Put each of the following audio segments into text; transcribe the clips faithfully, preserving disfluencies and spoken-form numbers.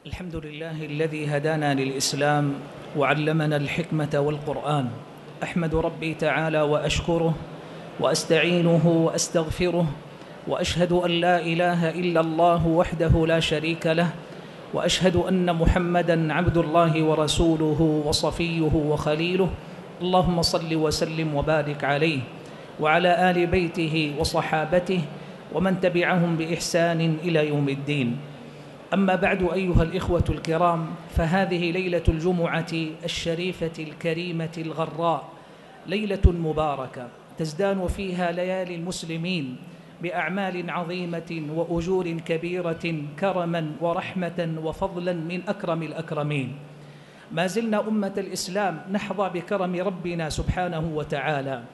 الحمد لله الذي هدانا للإسلام وعلمنا الحكمة والقرآن. أحمد ربي تعالى وأشكره وأستعينه وأستغفره، وأشهد أن لا إله إلا الله وحده لا شريك له، وأشهد أن محمدًا عبد الله ورسوله وصفيه وخليله. اللهم صل وسلم وبارك عليه وعلى آل بيته وصحابته ومن تبعهم بإحسان إلى يوم الدين. أما بعد، أيها الإخوة الكرام، فهذه ليلة الجمعة الشريفة الكريمة الغراء، ليلة مباركة تزدان فيها ليالي المسلمين بأعمال عظيمة وأجور كبيرة كرما ورحمة وفضلا من أكرم الأكرمين. ما زلنا أمة الإسلام نحظى بكرم ربنا سبحانه وتعالى،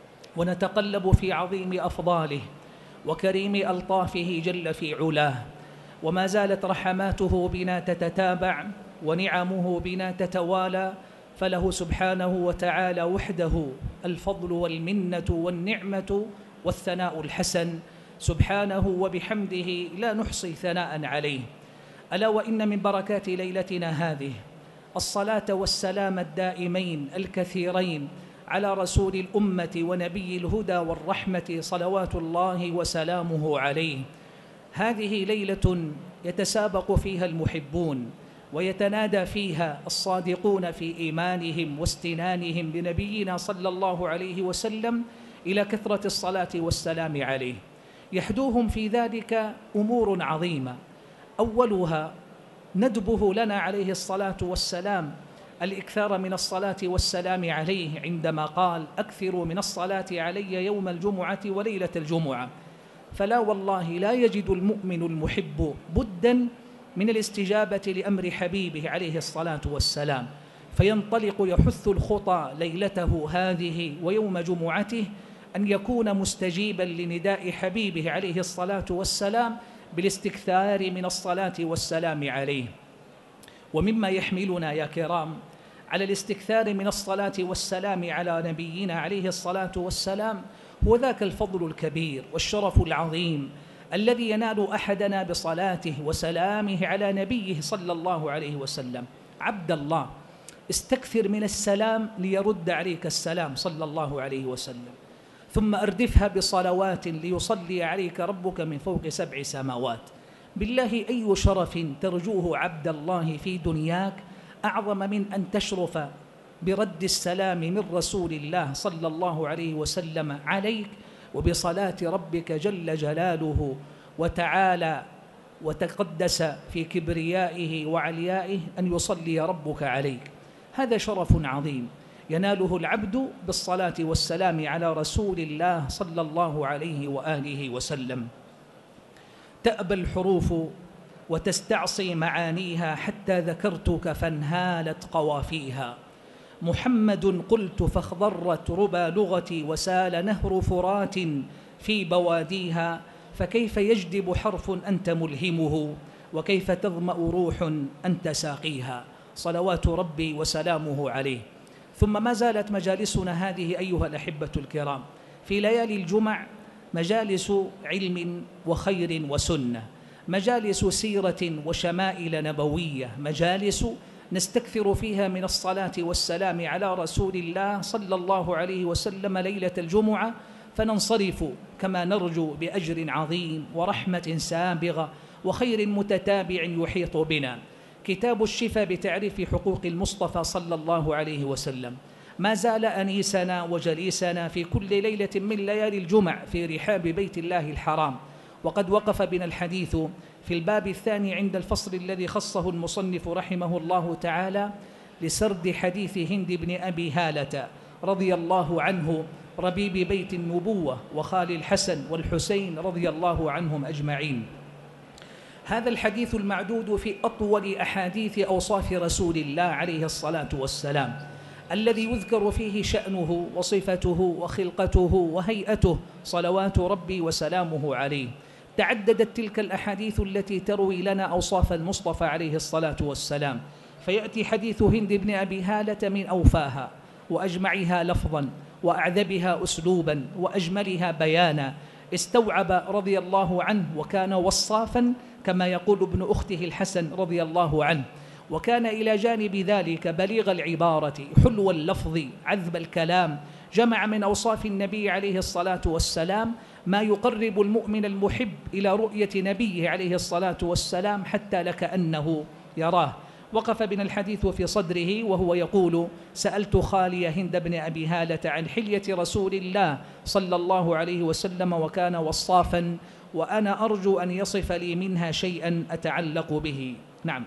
ونتقلب في عظيم أفضاله وكريم ألطافه جل في علاه، وما زالت رحماته بنا تتتابع ونعمه بنا تتوالى، فله سبحانه وتعالى وحده الفضل والمنة والنعمة والثناء الحسن سبحانه وبحمده، لا نحصي ثناء عليه. ألا وإن من بركات ليلتنا هذه الصلاة والسلام الدائمين الكثيرين على رسول الأمة ونبي الهدى والرحمة صلوات الله وسلامه عليه. هذه ليلة يتسابق فيها المحبون ويتنادى فيها الصادقون في إيمانهم واستنانهم بنبينا صلى الله عليه وسلم إلى كثرة الصلاة والسلام عليه. يحدوهم في ذلك أمور عظيمة، أولها ندبه لنا عليه الصلاة والسلام الإكثار من الصلاة والسلام عليه عندما قال: أكثروا من الصلاة علي يوم الجمعة وليلة الجمعة. فلا والله لا يجد المؤمن المحب بداً من الاستجابة لأمر حبيبه عليه الصلاة والسلام، فينطلق يحث الخطى ليلته هذه ويوم جمعته أن يكون مستجيباً لنداء حبيبه عليه الصلاة والسلام بالاستكثار من الصلاة والسلام عليه. ومما يحملنا يا كرام على الاستكثار من الصلاة والسلام على نبينا عليه الصلاة والسلام هو ذاك الفضل الكبير والشرف العظيم الذي ينال أحدنا بصلاته وسلامه على نبيه صلى الله عليه وسلم. عبد الله، استكثر من السلام ليرد عليك السلام صلى الله عليه وسلم، ثم أردفها بصلوات ليصلي عليك ربك من فوق سبع سماوات. بالله أي شرف ترجوه عبد الله في دنياك أعظم من أن تشرف برد السلام من رسول الله صلى الله عليه وسلم عليك، وبصلاة ربك جل جلاله وتعالى وتقدس في كبريائه وعليائه أن يصلي ربك عليك. هذا شرف عظيم يناله العبد بالصلاة والسلام على رسول الله صلى الله عليه وآله وسلم. تأبى الحروف وتستعصي معانيها حتى ذكرتك فانهالت قوافيها. محمد قلت فاخضرت ربى لغتي وسال نهر فرات في بواديها. فكيف يجدب حرف أنت ملهمه، وكيف تظمأ روح أنت ساقيها. صلوات ربي وسلامه عليه. ثم ما زالت مجالسنا هذه أيها الأحبة الكرام في ليالي الجمع مجالس علم وخير وسنة، مجالس سيرة وشمائل نبوية، مجالس نستكثر فيها من الصلاة والسلام على رسول الله صلى الله عليه وسلم ليلة الجمعة، فننصرف كما نرجو بأجر عظيم ورحمة سابغة وخير متتابع يحيط بنا. كتاب الشفاء بتعريف حقوق المصطفى صلى الله عليه وسلم ما زال أنيسنا وجليسنا في كل ليلة من ليالي الجمع في رحاب بيت الله الحرام. وقد وقف بنا الحديث في الباب الثاني عند الفصل الذي خصه المصنف رحمه الله تعالى لسرد حديث هند بن أبي هالة رضي الله عنه، ربيب بيت النبوة وخال الحسن والحسين رضي الله عنهم أجمعين. هذا الحديث المعدود في أطول أحاديث أوصاف رسول الله عليه الصلاة والسلام، الذي يذكر فيه شأنه وصفته وخلقته وهيئته صلوات ربي وسلامه عليه. تعددت تلك الأحاديث التي تروي لنا أوصاف المصطفى عليه الصلاة والسلام، فيأتي حديث هند بن أبي هالة من أوفاها وأجمعها لفظا وأعذبها أسلوبا وأجملها بيانا استوعب رضي الله عنه، وكان وصافا كما يقول ابن أخته الحسن رضي الله عنه، وكان إلى جانب ذلك بليغ العبارة حلو اللفظ عذب الكلام. جمع من أوصاف النبي عليه الصلاة والسلام ما يقرب المؤمن المحب إلى رؤية نبيه عليه الصلاة والسلام حتى لكأنه يراه. وقف بنا الحديث في صدره وهو يقول: سألت خالي هند بن أبي هالة عن حلية رسول الله صلى الله عليه وسلم وكان وصافا، وأنا أرجو أن يصف لي منها شيئا أتعلق به. نعم.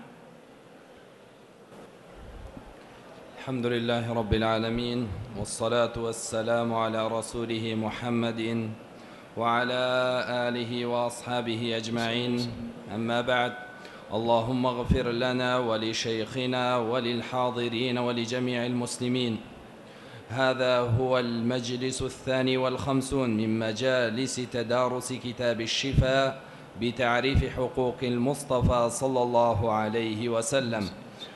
الحمد لله رب العالمين، والصلاة والسلام على رسوله محمد وعلى آله وأصحابه أجمعين، أما بعد. اللهم اغفر لنا ولشيخنا وللحاضرين ولجميع المسلمين. هذا هو المجلس الثاني والخمسون من مجالس تدارس كتاب الشفاء بتعريف حقوق المصطفى صلى الله عليه وسلم،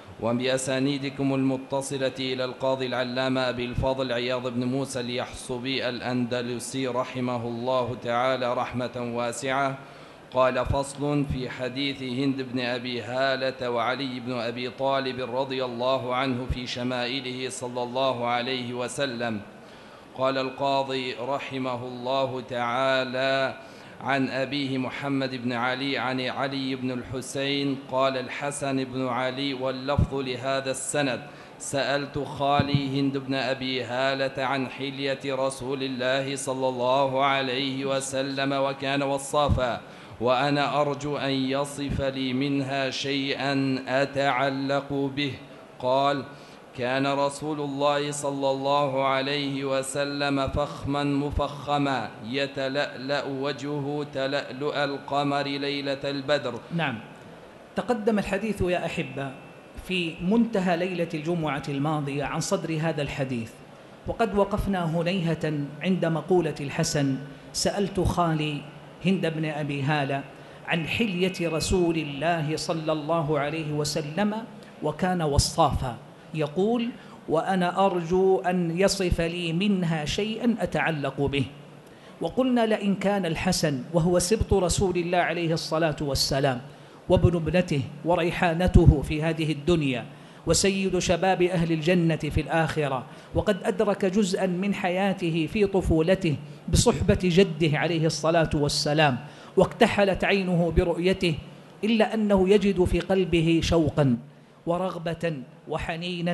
وبأسانيدكم المتصلة إلى القاضي العلامة أبي الفضل عياض بن موسى اليحصبي الأندلسي رحمه الله تعالى رحمة واسعة. قال: فصل في حديث هند بن أبي هالة وعلي بن أبي طالب رضي الله عنه في شمائله صلى الله عليه وسلم. قال القاضي رحمه الله تعالى: عن أبيه محمد بن علي عن علي بن الحسين قال الحسن بن علي، واللفظ لهذا السند: سألت خالي هند بن أبي هالة عن حلية رسول الله صلى الله عليه وسلم وكان وصافا، وأنا أرجو أن يصف لي منها شيئا أتعلق به. قال: كان رسول الله صلى الله عليه وسلم فخما مفخما يتلألأ وجهه تلألؤ القمر ليلة البدر. نعم. تقدم الحديث يا أحبة في منتهى ليلة الجمعة الماضية عن صدر هذا الحديث، وقد وقفنا هنيهة عند مقولة الحسن: سألت خالي هند بن أبي هالة عن حلية رسول الله صلى الله عليه وسلم وكان وصافا، يقول: وأنا أرجو أن يصف لي منها شيئا أتعلق به. وقلنا لئن كان الحسن وهو سبط رسول الله عليه الصلاة والسلام وابن ابنته وريحانته في هذه الدنيا وسيد شباب أهل الجنة في الآخرة، وقد أدرك جزءا من حياته في طفولته بصحبة جده عليه الصلاة والسلام واكتحلت عينه برؤيته، إلا أنه يجد في قلبه شوقا ورغبة وحنينا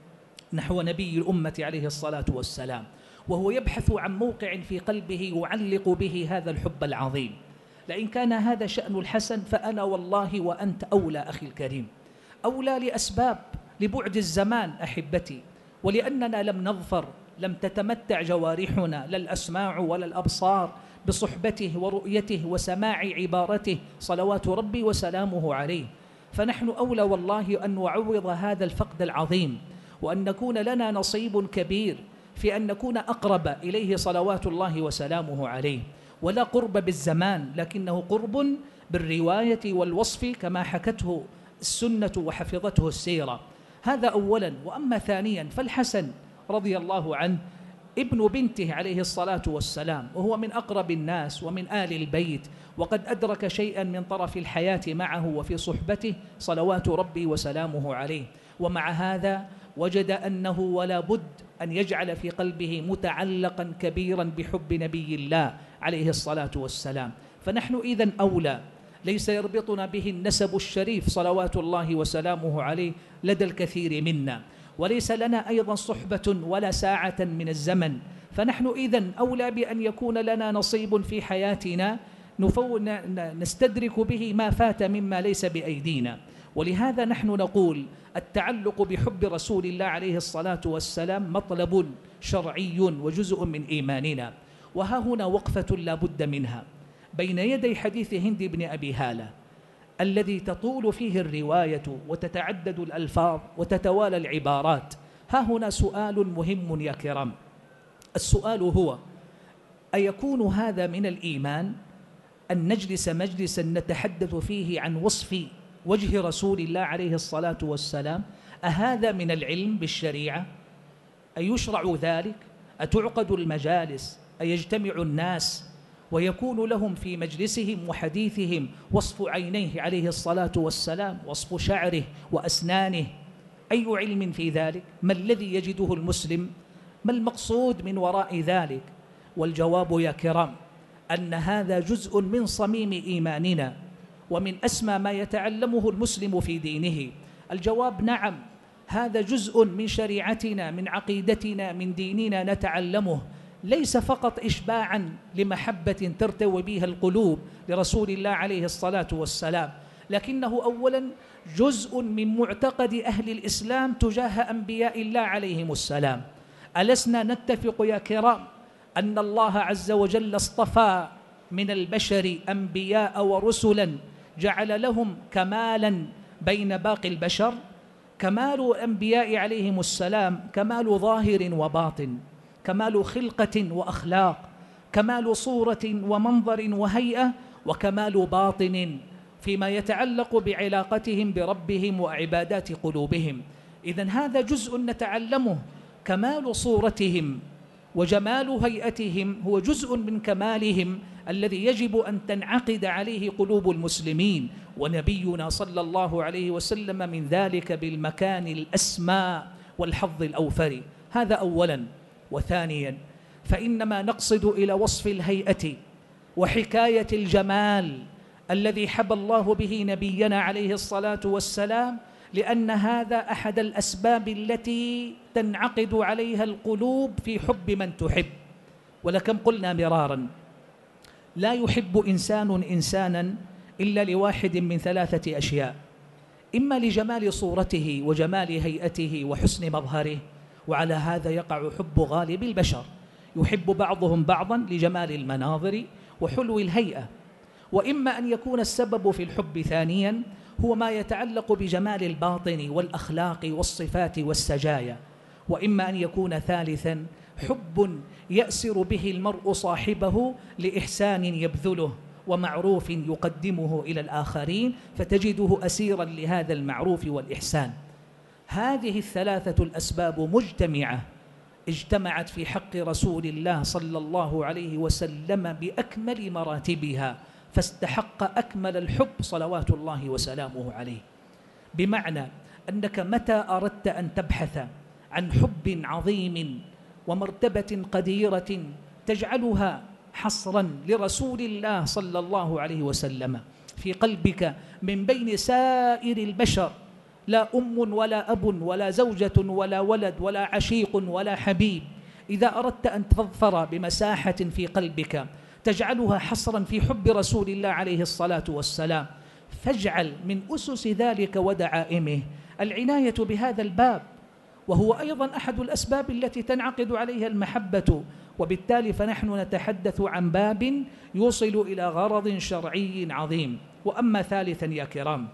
نحو نبي الأمة عليه الصلاة والسلام، وهو يبحث عن موقع في قلبه يعلق به هذا الحب العظيم. لئن كان هذا شأن الحسن فأنا والله وأنت أولى أخي الكريم، أولى لأسباب: لبعد الزمان أحبتي، ولأننا لم نظفر، لم تتمتع جوارحنا لا الأسماع ولا الأبصار بصحبته ورؤيته وسماع عبارته صلوات ربي وسلامه عليه. فنحن أولى والله أن نعوض هذا الفقد العظيم، وأن نكون لنا نصيب كبير في أن نكون أقرب إليه صلوات الله وسلامه عليه. ولا قرب بالزمان، لكنه قرب بالرواية والوصف كما حكته السنة وحفظته السيرة. هذا أولا. وأما ثانيا فالحسن رضي الله عنه ابن بنته عليه الصلاة والسلام، وهو من أقرب الناس ومن آل البيت، وقد أدرك شيئا من طرف الحياة معه وفي صحبته صلوات ربي وسلامه عليه. ومع هذا وجد أنه ولا بد أن يجعل في قلبه متعلقا كبيرا بحب نبي الله عليه الصلاة والسلام. فنحن إذن أولى، ليس يربطنا به النسب الشريف صلوات الله وسلامه عليه لدى الكثير منا، وليس لنا أيضا صحبة ولا ساعة من الزمن، فنحن إذن أولى بأن يكون لنا نصيب في حياتنا نستدرك به ما فات مما ليس بأيدينا. ولهذا نحن نقول التعلق بحب رسول الله عليه الصلاة والسلام مطلب شرعي وجزء من إيماننا. وها هنا وقفة لا بد منها بين يدي حديث هند بن أبي هالة الذي تطول فيه الرواية وتتعدد الألفاظ وتتوالى العبارات. ها هنا سؤال مهم يا كرام. السؤال هو: أيكون هذا من الإيمان أن نجلس مجلسا نتحدث فيه عن وصف وجه رسول الله عليه الصلاة والسلام؟ أهذا من العلم بالشريعة؟ أيشرع ذلك؟ أتعقد المجالس؟ أيجتمع الناس ويكون لهم في مجلسهم وحديثهم وصف عينيه عليه الصلاة والسلام، وصف شعره وأسنانه. أي علم في ذلك؟ ما الذي يجده المسلم؟ ما المقصود من وراء ذلك؟ والجواب يا كرام أن هذا جزء من صميم إيماننا ومن أسمى ما يتعلمه المسلم في دينه. الجواب نعم، هذا جزء من شريعتنا، من عقيدتنا، من ديننا نتعلمه، ليس فقط إشباعا لمحبة ترتوي بها القلوب لرسول الله عليه الصلاة والسلام، لكنه أولا جزء من معتقد أهل الإسلام تجاه أنبياء الله عليهم السلام. ألسنا نتفق يا كرام أن الله عز وجل اصطفى من البشر أنبياء ورسلا جعل لهم كمالا بين باقي البشر؟ كمال الأنبياء عليهم السلام كمال ظاهر وباطن، كمال خلقة وأخلاق، كمال صورة ومنظر وهيئة، وكمال باطن فيما يتعلق بعلاقتهم بربهم وعبادات قلوبهم. إذن هذا جزء نتعلمه، كمال صورتهم وجمال هيئتهم هو جزء من كمالهم الذي يجب أن تنعقد عليه قلوب المسلمين، ونبينا صلى الله عليه وسلم من ذلك بالمكان الأسمى والحظ الأوفر. هذا أولا. وثانيا، فإنما نقصد إلى وصف الهيئة وحكاية الجمال الذي حبى الله به نبينا عليه الصلاة والسلام، لأن هذا أحد الأسباب التي تنعقد عليها القلوب في حب من تحب. ولكم قلنا مرارا لا يحب إنسان إنسانا إلا لواحد من ثلاثة أشياء: إما لجمال صورته وجمال هيئته وحسن مظهره، وعلى هذا يقع حب غالب البشر، يحب بعضهم بعضا لجمال المناظر وحلو الهيئة. وإما أن يكون السبب في الحب ثانيا هو ما يتعلق بجمال الباطن والأخلاق والصفات والسجايا. وإما أن يكون ثالثا حب يأسر به المرء صاحبه لإحسان يبذله ومعروف يقدمه إلى الآخرين، فتجده أسيرا لهذا المعروف والإحسان. هذه الثلاثة الأسباب مجتمعة اجتمعت في حق رسول الله صلى الله عليه وسلم بأكمل مراتبها، فاستحق أكمل الحب صلوات الله وسلامه عليه. بمعنى أنك متى أردت أن تبحث عن حب عظيم ومرتبة قديرة تجعلها حصرا لرسول الله صلى الله عليه وسلم في قلبك من بين سائر البشر، لا أم ولا أب ولا زوجة ولا ولد ولا عشيق ولا حبيب، إذا أردت أن تظفر بمساحة في قلبك تجعلها حصرا في حب رسول الله عليه الصلاة والسلام، فاجعل من أسس ذلك ودعائمه العناية بهذا الباب، وهو أيضا أحد الأسباب التي تنعقد عليها المحبة. وبالتالي فنحن نتحدث عن باب يوصل إلى غرض شرعي عظيم. وأما ثالثا يا كرام،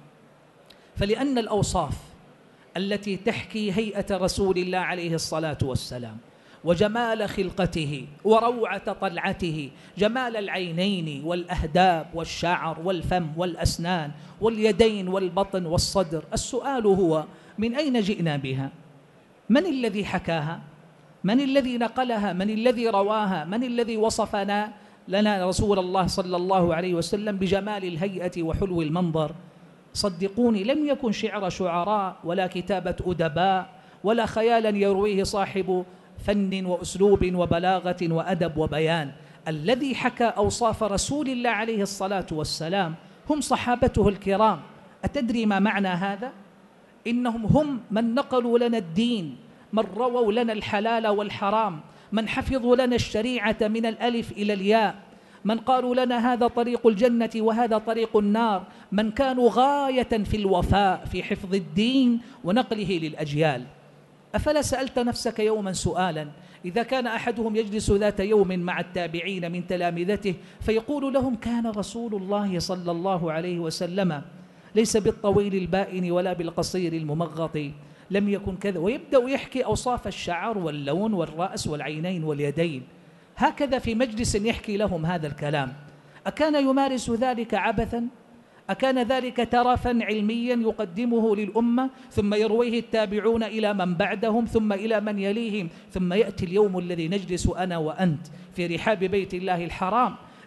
فلأن الأوصاف التي تحكي هيئة رسول الله عليه الصلاة والسلام وجمال خلقته وروعة طلعته، جمال العينين والأهداب والشعر والفم والأسنان واليدين والبطن والصدر، السؤال هو: من أين جئنا بها؟ من الذي حكاها؟ من الذي نقلها؟ من الذي رواها؟ من الذي وصفنا لنا رسول الله صلى الله عليه وسلم بجمال الهيئة وحلو المنظر؟ صدقوني لم يكن شعر شعراء ولا كتابة أدباء ولا خيالا يرويه صاحب فن وأسلوب وبلاغة وأدب وبيان. الذي حكى أوصاف رسول الله عليه الصلاة والسلام هم صحابته الكرام. أتدري ما معنى هذا؟ إنهم هم من نقلوا لنا الدين، من رووا لنا الحلال والحرام، من حفظوا لنا الشريعة من الألف إلى الياء، من قالوا لنا هذا طريق الجنة وهذا طريق النار، من كانوا غاية في الوفاء في حفظ الدين ونقله للأجيال. أفلا سألت نفسك يوما سؤالا: إذا كان أحدهم يجلس ذات يوم مع التابعين من تلامذته فيقول لهم: كان رسول الله صلى الله عليه وسلم ليس بالطويل البائن ولا بالقصير الممغط، لم يكن كذا، ويبدأ يحكي أوصاف الشعر واللون والرأس والعينين واليدين، هكذا في مجلس يحكي لهم هذا الكلام. أكان يمارس ذلك عبثا؟ أكان ذلك ترفا علميا يقدمه للأمة ثم يرويه التابعون إلى من بعدهم ثم إلى من يليهم، ثم يأتي اليوم الذي نجلس أنا وأنت في رحاب بيت الله الحرام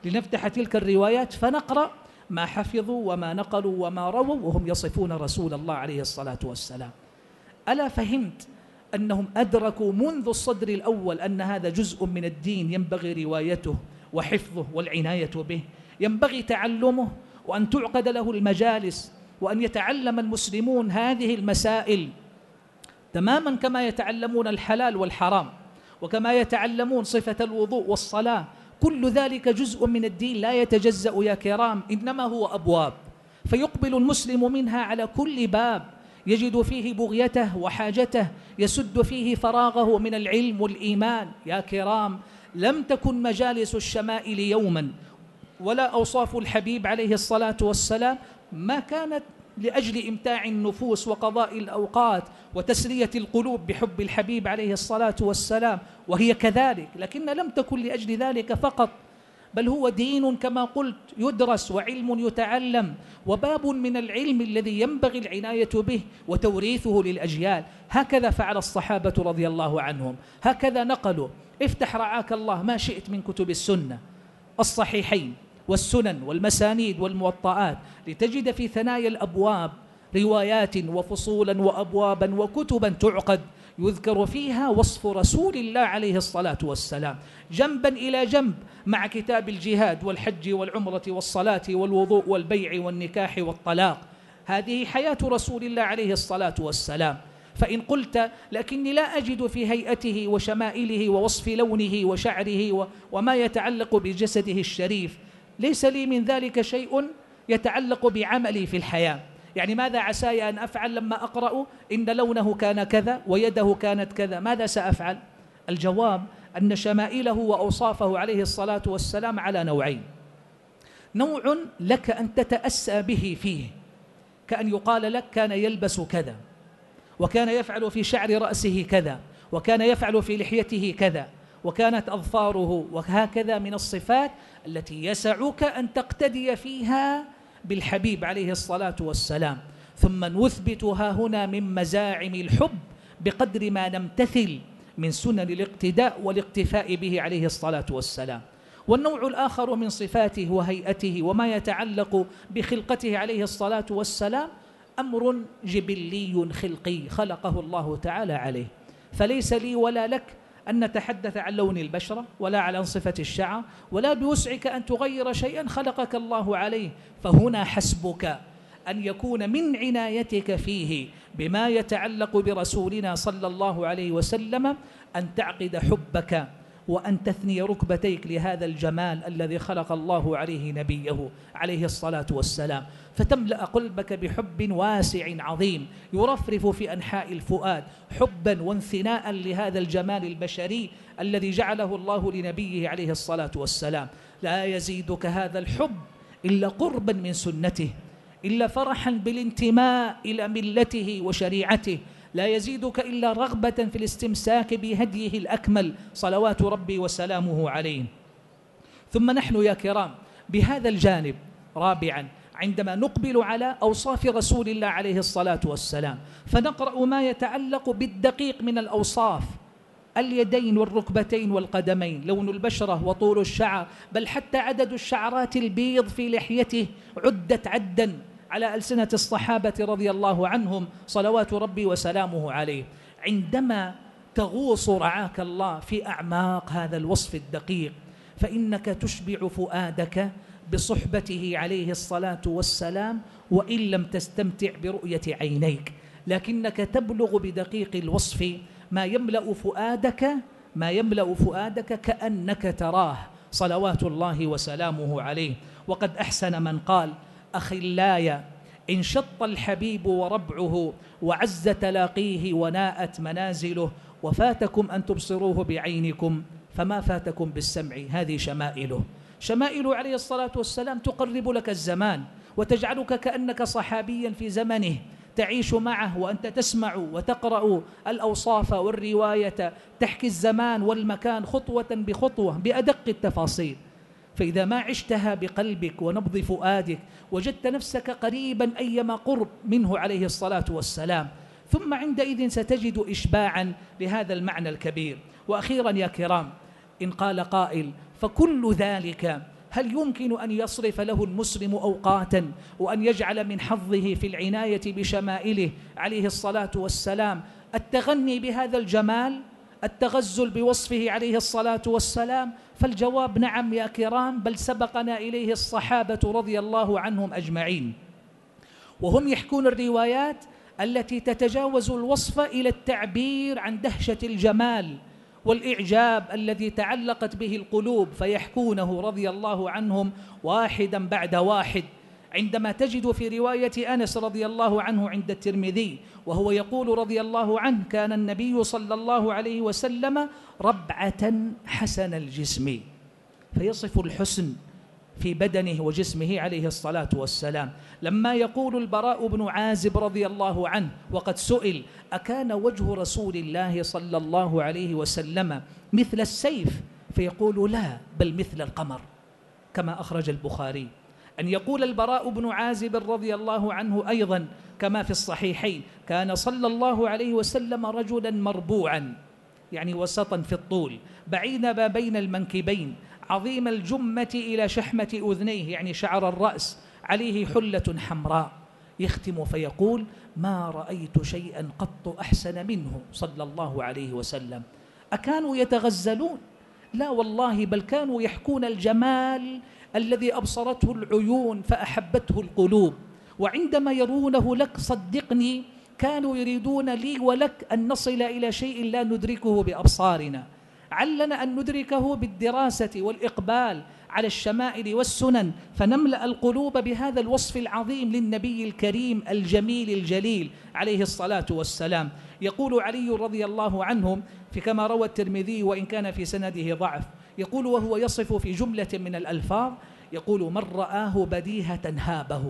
لنفتح تلك الروايات فنقرأ ما حفظوا وما نقلوا وما رووا وهم يصفون رسول الله عليه الصلاة والسلام. ألا فهمت أنهم أدركوا منذ الصدر الأول أن هذا جزء من الدين ينبغي روايته وحفظه والعناية به، ينبغي تعلمه وأن تعقد له المجالس، وأن يتعلم المسلمون هذه المسائل تماما كما يتعلمون الحلال والحرام، وكما يتعلمون صفة الوضوء والصلاة. كل ذلك جزء من الدين لا يتجزأ يا كرام، إنما هو أبواب، فيقبل المسلم منها على كل باب يجد فيه بغيته وحاجته، يسد فيه فراغه من العلم والإيمان. يا كرام، لم تكن مجالس الشمائل يوما ولا أوصاف الحبيب عليه الصلاة والسلام ما كانت لأجل إمتاع النفوس وقضاء الأوقات وتسلية القلوب بحب الحبيب عليه الصلاة والسلام، وهي كذلك، لكن لم تكن لأجل ذلك فقط، بل هو دين كما قلت يدرس وعلم يتعلم، وباب من العلم الذي ينبغي العناية به وتوريثه للأجيال. هكذا فعل الصحابة رضي الله عنهم، هكذا نقلوا. افتح رعاك الله ما شئت من كتب السنة الصحيحين والسنن والمسانيد والموطئات، لتجد في ثنايا الأبواب روايات وفصولا وأبوابا وكتبا تعقد يذكر فيها وصف رسول الله عليه الصلاة والسلام جنبا إلى جنب مع كتاب الجهاد والحج والعمرة والصلاة والوضوء والبيع والنكاح والطلاق. هذه حياة رسول الله عليه الصلاة والسلام. فإن قلت لكني لا أجد في هيئته وشمائله ووصف لونه وشعره وما يتعلق بجسده الشريف، ليس لي من ذلك شيء يتعلق بعملي في الحياة. يعني ماذا عساي أن أفعل لما أقرأ إن لونه كان كذا ويده كانت كذا؟ ماذا سأفعل؟ الجواب أن شمائله وأوصافه عليه الصلاة والسلام على نوعين. نوع لك أن تتأسى به فيه، كأن يقال لك كان يلبس كذا، وكان يفعل في شعر رأسه كذا، وكان يفعل في لحيته كذا، وكانت أظفاره، وهكذا من الصفات التي يسعك أن تقتدي فيها بالحبيب عليه الصلاة والسلام. ثم نثبتها هنا من مزاعم الحب بقدر ما نمتثل من سنن الاقتداء والاقتفاء به عليه الصلاة والسلام. والنوع الآخر من صفاته وهيئته وما يتعلق بخلقته عليه الصلاة والسلام أمر جبلي خلقي خلقه الله تعالى عليه، فليس لي ولا لك أن نتحدث عن لون البشرة ولا عن صفة الشعر، ولا بوسعك أن تغير شيئا خلقك الله عليه. فهنا حسبك أن يكون من عنايتك فيه بما يتعلق برسولنا صلى الله عليه وسلم أن تعقد حبك وأن تثني ركبتيك لهذا الجمال الذي خلق الله عليه نبيه عليه الصلاة والسلام، فتملأ قلبك بحب واسع عظيم يرفرف في أنحاء الفؤاد حبا وانثناء لهذا الجمال البشري الذي جعله الله لنبيه عليه الصلاة والسلام. لا يزيدك هذا الحب إلا قربا من سنته، إلا فرحا بالانتماء إلى ملته وشريعته، لا يزيدك إلا رغبة في الاستمساك بهديه الأكمل صلوات ربي وسلامه عليه. ثم نحن يا كرام بهذا الجانب رابعا عندما نقبل على أوصاف رسول الله عليه الصلاة والسلام فنقرأ ما يتعلق بالدقيق من الأوصاف: اليدين والركبتين والقدمين، لون البشرة وطول الشعر، بل حتى عدد الشعرات البيض في لحيته عدت عدا على ألسنة الصحابة رضي الله عنهم صلوات ربي وسلامه عليه. عندما تغوص رعاك الله في أعماق هذا الوصف الدقيق فإنك تشبع فؤادك بصحبته عليه الصلاة والسلام، وإن لم تستمتع برؤية عينيك، لكنك تبلغ بدقيق الوصف ما يملأ فؤادك ما يملأ فؤادك كأنك تراه صلوات الله وسلامه عليه. وقد أحسن من قال: أخلايا إن شط الحبيب وربعه وعز تلاقيه وناءت منازله، وفاتكم أن تبصروه بعينكم فما فاتكم بالسمع. هذه شمائله شمائل عليه الصلاة والسلام تقرب لك الزمان وتجعلك كأنك صحابيا في زمنه، تعيش معه وأنت تسمع وتقرأ الأوصاف والرواية، تحكي الزمان والمكان خطوة بخطوة بأدق التفاصيل. فإذا ما عشتها بقلبك ونبض فؤادك وجدت نفسك قريبا أيما قرب منه عليه الصلاة والسلام، ثم عندئذ ستجد إشباعا لهذا المعنى الكبير. وأخيرا يا كرام، إن قال قائل: فكل ذلك هل يمكن أن يصرف له المسلم أوقاتا وأن يجعل من حظه في العناية بشمائله عليه الصلاة والسلام التغني بهذا الجمال، التغزل بوصفه عليه الصلاة والسلام؟ فالجواب نعم يا كرام، بل سبقنا إليه الصحابة رضي الله عنهم أجمعين، وهم يحكون الروايات التي تتجاوز الوصف إلى التعبير عن دهشة الجمال والإعجاب الذي تعلقت به القلوب، فيحكونه رضي الله عنهم واحدا بعد واحد. عندما تجد في رواية أنس رضي الله عنه عند الترمذي وهو يقول رضي الله عنه: كان النبي صلى الله عليه وسلم ربعة حسن الجسم، فيصف الحسن في بدنه وجسمه عليه الصلاة والسلام. لما يقول البراء بن عازب رضي الله عنه وقد سئل: أكان وجه رسول الله صلى الله عليه وسلم مثل السيف؟ فيقول: لا، بل مثل القمر، كما أخرج البخاري. أن يقول البراء بن عازب رضي الله عنه أيضا كما في الصحيحين: كان صلى الله عليه وسلم رجلا مربوعا، يعني وسطا في الطول، بعيد ما بين المنكبين، عظيم الجمة إلى شحمة أذنيه، يعني شعر الرأس، عليه حلة حمراء. يختم فيقول: ما رأيت شيئا قط أحسن منه صلى الله عليه وسلم. أكانوا يتغزلون؟ لا والله، بل كانوا يحكون الجمال الذي أبصرته العيون فأحبته القلوب، وعندما يرونه لك صدقني كانوا يريدون لي ولك أن نصل إلى شيء لا ندركه بأبصارنا، علنا أن ندركه بالدراسة والإقبال على الشمائل والسنن، فنملأ القلوب بهذا الوصف العظيم للنبي الكريم الجميل الجليل عليه الصلاة والسلام. يقول علي رضي الله عنه في كما روى الترمذي وإن كان في سنده ضعف، يقول وهو يصف في جملة من الألفاظ، يقول: من رآه بديهة هابه،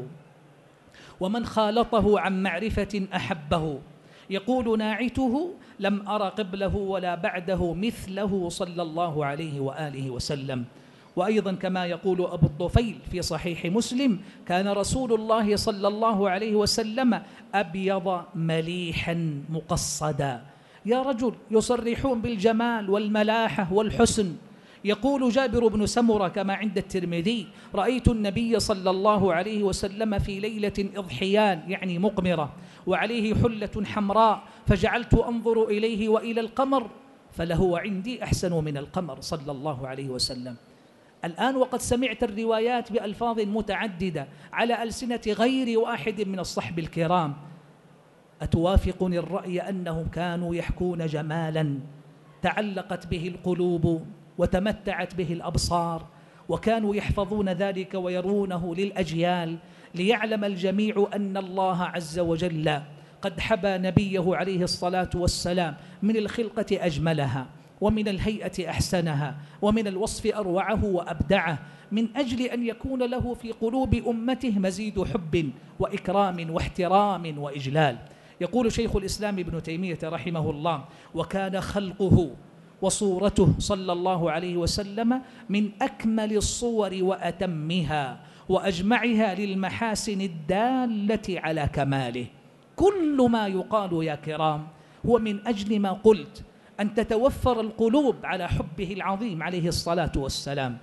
ومن خالطه عن معرفة أحبه. يقول ناعته: لم أر قبله ولا بعده مثله صلى الله عليه وآله وسلم. وأيضا كما يقول أبو الطفيل في صحيح مسلم: كان رسول الله صلى الله عليه وسلم أبيض مليحا مقصدا. يا رجل، يصرحون بالجمال والملاحة والحسن. يقول جابر بن سمرة كما عند الترمذي: رأيت النبي صلى الله عليه وسلم في ليلة إضحيان، يعني مقمرة، وعليه حلة حمراء، فجعلت أنظر إليه وإلى القمر فلهو عندي أحسن من القمر صلى الله عليه وسلم. الآن وقد سمعت الروايات بألفاظ متعددة على ألسنة غير واحد من الصحب الكرام، أتوافقني الرأي أنهم كانوا يحكون جمالا تعلقت به القلوب وتمتعت به الأبصار، وكانوا يحفظون ذلك ويرونه للأجيال، ليعلم الجميع أن الله عز وجل قد حبى نبيه عليه الصلاة والسلام من الخلقة أجملها، ومن الهيئة أحسنها، ومن الوصف أروعه وأبدعه، من أجل أن يكون له في قلوب أمته مزيد حب وإكرام واحترام وإجلال. يقول شيخ الإسلام ابن تيمية رحمه الله: وكان خلقه وصورته صلى الله عليه وسلم من أكمل الصور وأتمها وأجمعها للمحاسن الدالة على كماله. كل ما يقال يا كرام هو من أجل ما قلت، أن تتوفر القلوب على حبه العظيم عليه الصلاة والسلام.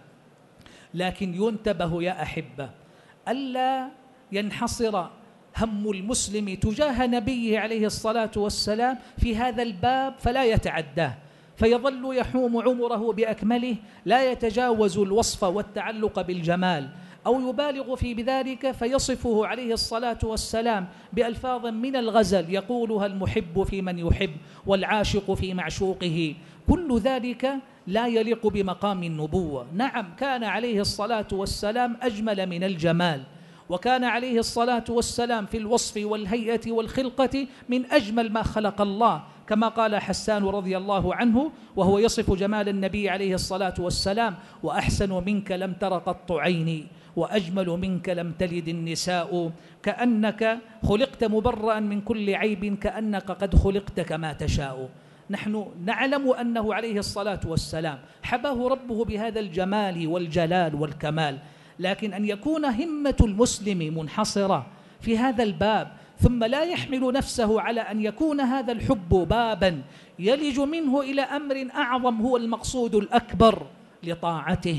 لكن ينتبه يا أحبة ألا ينحصر هم المسلم تجاه نبيه عليه الصلاة والسلام في هذا الباب فلا يتعداه، فيظل يحوم عمره بأكمله، لا يتجاوز الوصف والتعلق بالجمال، أو يبالغ في بذلك فيصفه عليه الصلاة والسلام بألفاظ من الغزل يقولها المحب في من يحب والعاشق في معشوقه. كل ذلك لا يليق بمقام النبوة. نعم، كان عليه الصلاة والسلام أجمل من الجمال، وكان عليه الصلاة والسلام في الوصف والهيئة والخلقة من أجمل ما خلق الله، كما قال حسان رضي الله عنه وهو يصف جمال النبي عليه الصلاة والسلام: وأحسن منك لم تر قط عيني، وأجمل منك لم تلد النساء، كأنك خلقت مبرأ من كل عيب، كأنك قد خلقت كما تشاء. نحن نعلم أنه عليه الصلاة والسلام حباه ربه بهذا الجمال والجلال والكمال، لكن أن يكون همة المسلم منحصرة في هذا الباب ثم لا يحمل نفسه على أن يكون هذا الحب بابا يلج منه إلى أمر أعظم هو المقصود الأكبر لطاعته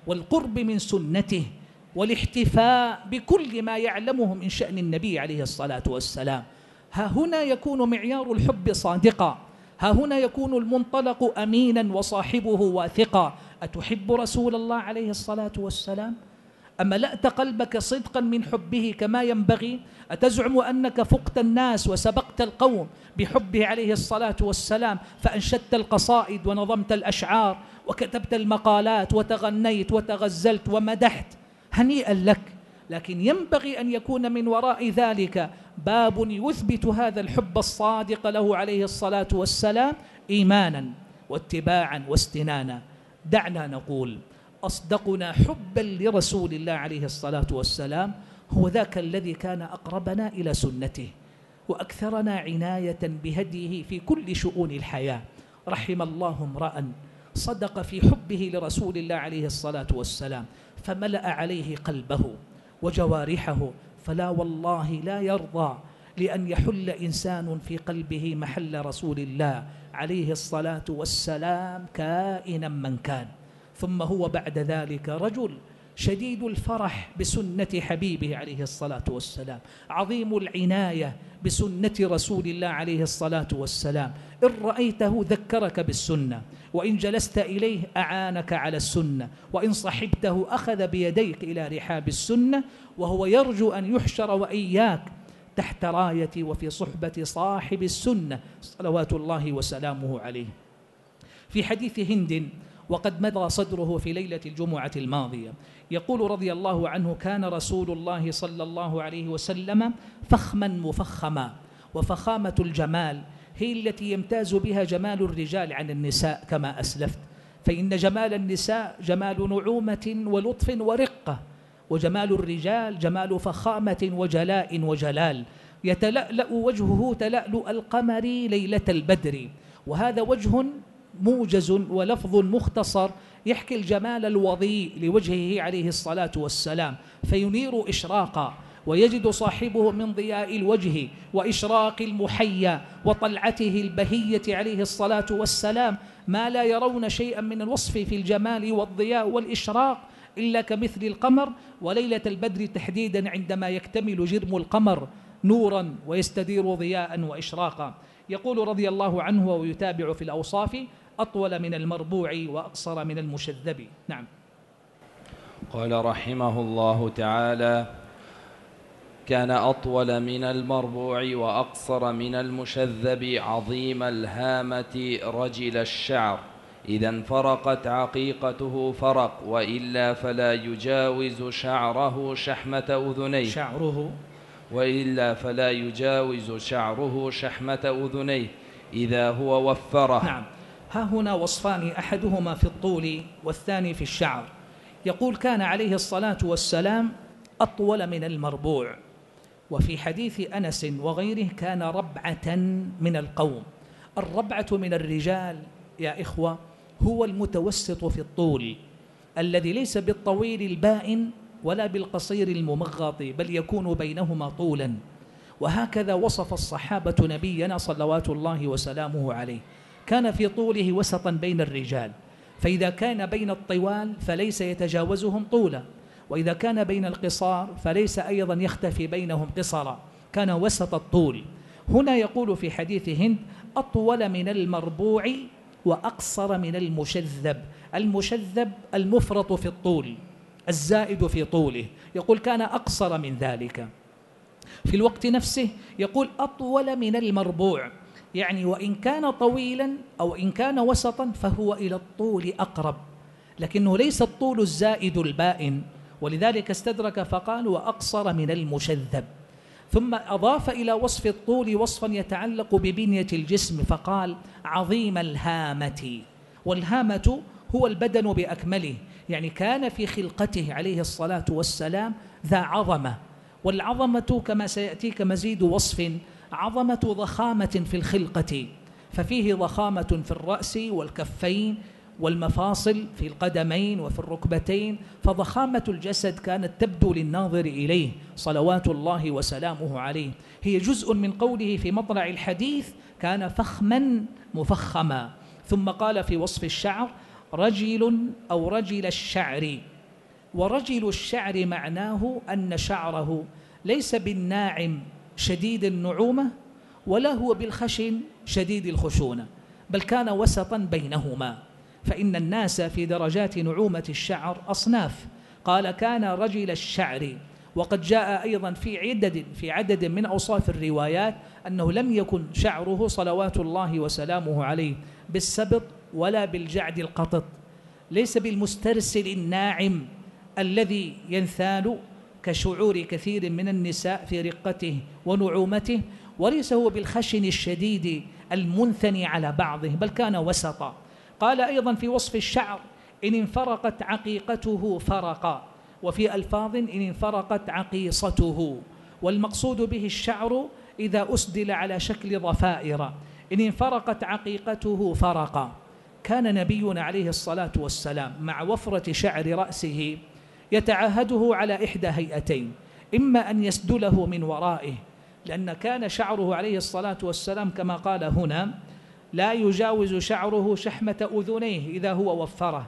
والقرب من سنته والاحتفاء بكل ما يعلمه من شأن النبي عليه الصلاة والسلام. ها هنا يكون معيار الحب صادقا، ها هنا يكون المنطلق أمينا وصاحبه واثقا. أتحب رسول الله عليه الصلاة والسلام؟ أملأت قلبك صدقا من حبه كما ينبغي؟ أتزعم أنك فقت الناس وسبقت القوم بحبه عليه الصلاة والسلام، فأنشدت القصائد ونظمت الأشعار وكتبت المقالات وتغنيت وتغزلت ومدحت؟ هنيئا لك. لكن ينبغي أن يكون من وراء ذلك باب يثبت هذا الحب الصادق له عليه الصلاة والسلام إيمانا واتباعا واستنانا. دعنا نقول أصدقنا حبا لرسول الله عليه الصلاة والسلام هو ذاك الذي كان أقربنا إلى سنته وأكثرنا عناية بهديه في كل شؤون الحياة. رحم الله امرأ صدق في حبه لرسول الله عليه الصلاة والسلام فملأ عليه قلبه وجوارحه، فلا والله لا يرضى لأن يحل إنسان في قلبه محل رسول الله عليه الصلاة والسلام كائنا من كان. ثم هو بعد ذلك رجل شديد الفرح بسنة حبيبه عليه الصلاة والسلام، عظيم العناية بسنة رسول الله عليه الصلاة والسلام. إن رأيته ذكرك بالسنة، وإن جلست إليه أعانك على السنة، وإن صحبته أخذ بيديك إلى رحاب السنة، وهو يرجو أن يحشر وإياك تحت راية وفي صحبة صاحب السنة صلوات الله وسلامه عليه. في حديث هند وقد مضى صدره في ليلة الجمعة الماضية يقول رضي الله عنه: كان رسول الله صلى الله عليه وسلم فخما مفخما، وفخامة الجمال هي التي يمتاز بها جمال الرجال عن النساء كما أسلفت، فإن جمال النساء جمال نعومة ولطف ورقة، وجمال الرجال جمال فخامة وجلاء وجلال. يتلألأ وجهه تلألؤ القمر ليلة البدر، وهذا وجه موجز ولفظ مختصر يحكي الجمال الوضيء لوجهه عليه الصلاة والسلام، فينير إشراقا، ويجد صاحبه من ضياء الوجه وإشراق المحيا وطلعته البهية عليه الصلاة والسلام ما لا يرون شيئا من الوصف في الجمال والضياء والإشراق إلا كمثل القمر، وليلة البدر تحديدا عندما يكتمل جرم القمر نورا ويستدير ضياء وإشراقا. يقول رضي الله عنه ويتابع في الأوصاف: أطول من المربوع وأقصر من المشذب. نعم. قال رحمه الله تعالى: كان أطول من المربوع وأقصر من المشذب، عظيم الهامة رجل الشعر، إذا انفرقت عقيقته فرق، وإلا فلا يجاوز شعره شحمة أذنيه شعره وإلا فلا يجاوز شعره شحمة أذنيه إذا هو وفره. نعم. ها هنا وصفان، أحدهما في الطول والثاني في الشعر. يقول: كان عليه الصلاة والسلام أطول من المربوع. وفي حديث أنس وغيره: كان ربعة من القوم. الربعة من الرجال يا إخوة هو المتوسط في الطول، الذي ليس بالطويل البائن ولا بالقصير الممغط، بل يكون بينهما طولا. وهكذا وصف الصحابة نبينا صلوات الله وسلامه عليه، كان في طوله وسطا بين الرجال، فإذا كان بين الطوال فليس يتجاوزهم طولا، وإذا كان بين القصار فليس أيضا يختفي بينهم قصرا، كان وسط الطول. هنا يقول في حديث هند: أطول من المربوع وأقصر من المشذب. المشذب المفرط في الطول، الزائد في طوله. يقول: كان أقصر من ذلك. في الوقت نفسه يقول: أطول من المربوع، يعني وإن كان طويلا أو إن كان وسطا فهو إلى الطول أقرب، لكنه ليس الطول الزائد البائن، ولذلك استدرك فقال: وأقصر من المشذب. ثم أضاف إلى وصف الطول وصفا يتعلق ببنية الجسم فقال: عظيم الهامة. والهامة هو البدن بأكمله، يعني كان في خلقته عليه الصلاة والسلام ذا عظمة. والعظمة كما سيأتيك مزيد وصف، عظمة ضخامة في الخلقة، ففيه ضخامة في الرأس والكفين والمفاصل في القدمين وفي الركبتين، فضخامة الجسد كانت تبدو للناظر إليه صلوات الله وسلامه عليه. هي جزء من قوله في مطلع الحديث: كان فخما مفخما. ثم قال في وصف الشعر: رجل أو رجل الشعر، ورجل الشعر معناه أن شعره ليس بالناعم شديد النعومة ولا هو بالخشن شديد الخشونة، بل كان وسطا بينهما، فإن الناس في درجات نعومة الشعر أصناف. قال كان رجل الشعر، وقد جاء أيضا في عدد في عدد من أوصاف الروايات أنه لم يكن شعره صلوات الله وسلامه عليه بالسبط ولا بالجعد القطط، ليس بالمسترسل الناعم الذي ينثال كشعور كثير من النساء في رقته ونعومته، وليس هو بالخشن الشديد المنثني على بعضه، بل كان وسطا. قال أيضا في وصف الشعر: إن انفرقت عقيقته فرقا، وفي ألفاظ إن انفرقت عقيصته، والمقصود به الشعر إذا أسدل على شكل ضفائر. إن انفرقت عقيقته فرقا. كان نبينا عليه الصلاة والسلام مع وفرة شعر رأسه يتعاهده على إحدى هيئتين: إما أن يسدله من ورائه، لأن كان شعره عليه الصلاة والسلام كما قال هنا لا يجاوز شعره شحمة أذنيه إذا هو وفره،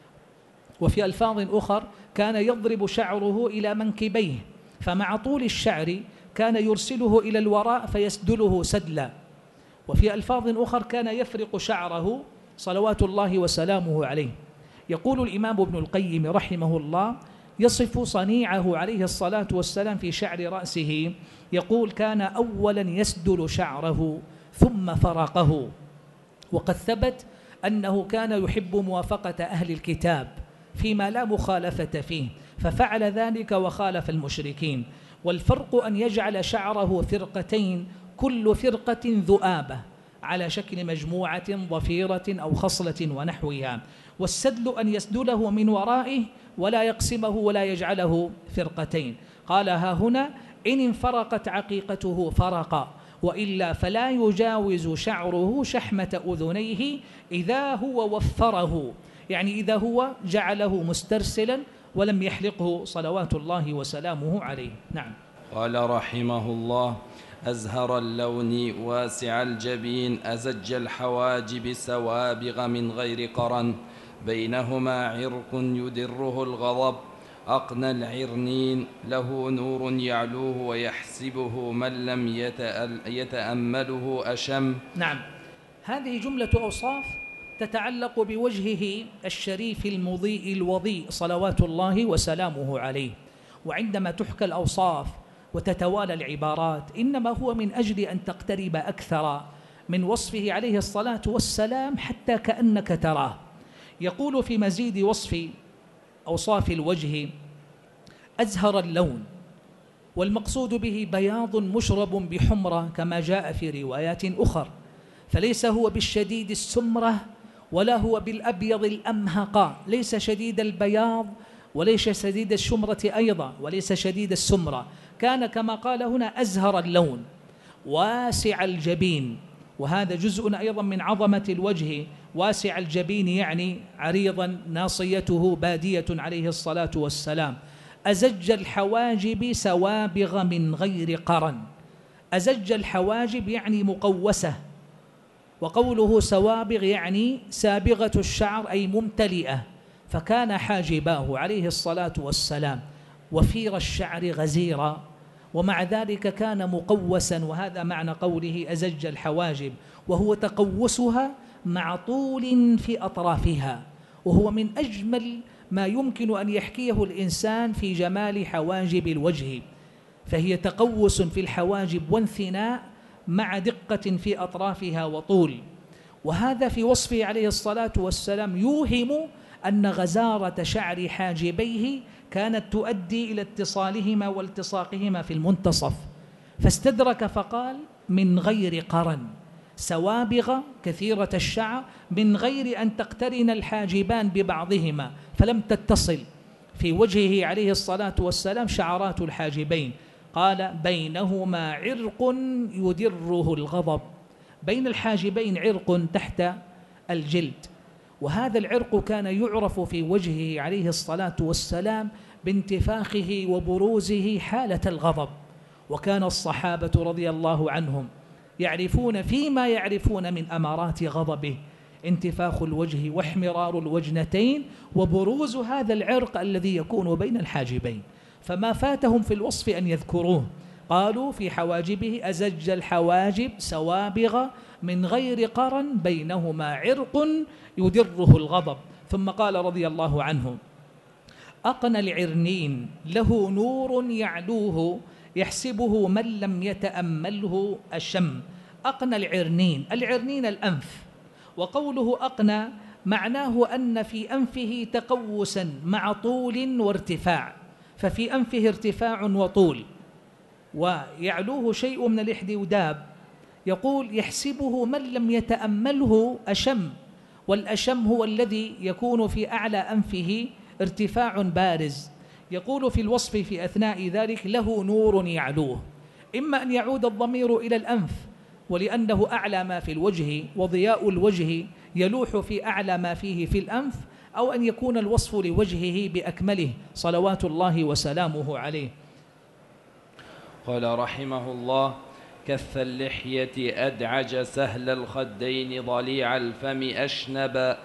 وفي ألفاظ أخر كان يضرب شعره إلى منكبيه، فمع طول الشعر كان يرسله إلى الوراء فيسدله سدلا. وفي ألفاظ أخر كان يفرق شعره صلوات الله وسلامه عليه. يقول الإمام ابن القيم رحمه الله يصف صنيعه عليه الصلاة والسلام في شعر رأسه، يقول: كان أولا يسدل شعره ثم فرقه. وقد ثبت أنه كان يحب موافقة أهل الكتاب فيما لا مخالفة فيه، ففعل ذلك وخالف المشركين. والفرق أن يجعل شعره فرقتين، كل فرقة ذؤابة على شكل مجموعة ضفيرة أو خصلة ونحوها، والسدل أن يسدله من ورائه ولا يقسمه ولا يجعله فرقتين. قال ها هنا: إن انفرقت عقيقته فرقا، وإلا فلا يجاوز شعره شحمة أذنيه إذا هو وفره، يعني إذا هو جعله مسترسلا ولم يحلقه صلوات الله وسلامه عليه. نعم. قال رحمه الله: أزهر اللون واسع الجبين أزج الحواجب سوابغ من غير قرن بينهما عرق يدره الغضب أقنى العرنين له نور يعلوه ويحسبه من لم يتأمله أشم. نعم، هذه جملة أوصاف تتعلق بوجهه الشريف المضيء الوضيء صلوات الله وسلامه عليه. وعندما تحكى الأوصاف وتتوالى العبارات إنما هو من أجل أن تقترب أكثر من وصفه عليه الصلاة والسلام حتى كأنك تراه. يقول في مزيد وصف أوصاف الوجه: أزهر اللون، والمقصود به بياض مشرب بحمرة كما جاء في روايات أخر، فليس هو بالشديد السمرة ولا هو بالأبيض الأمهق، ليس شديد البياض وليس شديد الشمرة أيضا وليس شديد السمرة. كان كما قال هنا أزهر اللون واسع الجبين، وهذا جزء أيضا من عظمة الوجه. واسع الجبين يعني عريضا ناصيته بادية عليه الصلاة والسلام. أزج الحواجب سوابغ من غير قرن. أزج الحواجب يعني مقوسة، وقوله سوابغ يعني سابغة الشعر أي ممتلئة، فكان حاجباه عليه الصلاة والسلام وفير الشعر غزيرا، ومع ذلك كان مقوسا، وهذا معنى قوله أزج الحواجب، وهو تقوسها مع طول في أطرافها، وهو من أجمل ما يمكن أن يحكيه الإنسان في جمال حواجب الوجه، فهي تقوس في الحواجب وانثناء مع دقة في أطرافها وطول. وهذا في وصفه عليه الصلاة والسلام يوهم أن غزارة شعر حاجبيه كانت تؤدي إلى اتصالهما والتصاقهما في المنتصف، فاستدرك فقال من غير قرن، سوابغ كثيرة الشعر من غير أن تقترن الحاجبان ببعضهما، فلم تتصل في وجهه عليه الصلاة والسلام شعرات الحاجبين. قال بينهما عرق يدره الغضب، بين الحاجبين عرق تحت الجلد، وهذا العرق كان يعرف في وجهه عليه الصلاة والسلام بانتفاخه وبروزه حالة الغضب. وكان الصحابة رضي الله عنهم يعرفون فيما يعرفون من أمارات غضبه انتفاخ الوجه واحمرار الوجنتين وبروز هذا العرق الذي يكون بين الحاجبين، فما فاتهم في الوصف أن يذكروه. قالوا في حواجبه أزج الحواجب سوابغ من غير قرن بينهما عرق يدره الغضب. ثم قال رضي الله عنه: أقنى العرنين له نور يعلوه يحسبه من لم يتأمله أشم. أقنى العرنين، العرنين الأنف، وقوله أقنى معناه أن في أنفه تقوسا مع طول وارتفاع، ففي أنفه ارتفاع وطول، ويعلوه شيء من الاحتداب. يقول يحسبه من لم يتأمله أشم، والأشم هو الذي يكون في أعلى أنفه ارتفاع بارز. يقول في الوصف في أثناء ذلك: له نور يعلوه. إما أن يعود الضمير إلى الأنف ولأنه أعلى ما في الوجه، وضياء الوجه يلوح في أعلى ما فيه في الأنف، أو أن يكون الوصف لوجهه بأكمله صلوات الله وسلامه عليه. قال رحمه الله: كث اللحية أدعج سهل الخدين ضليع الفم أشنب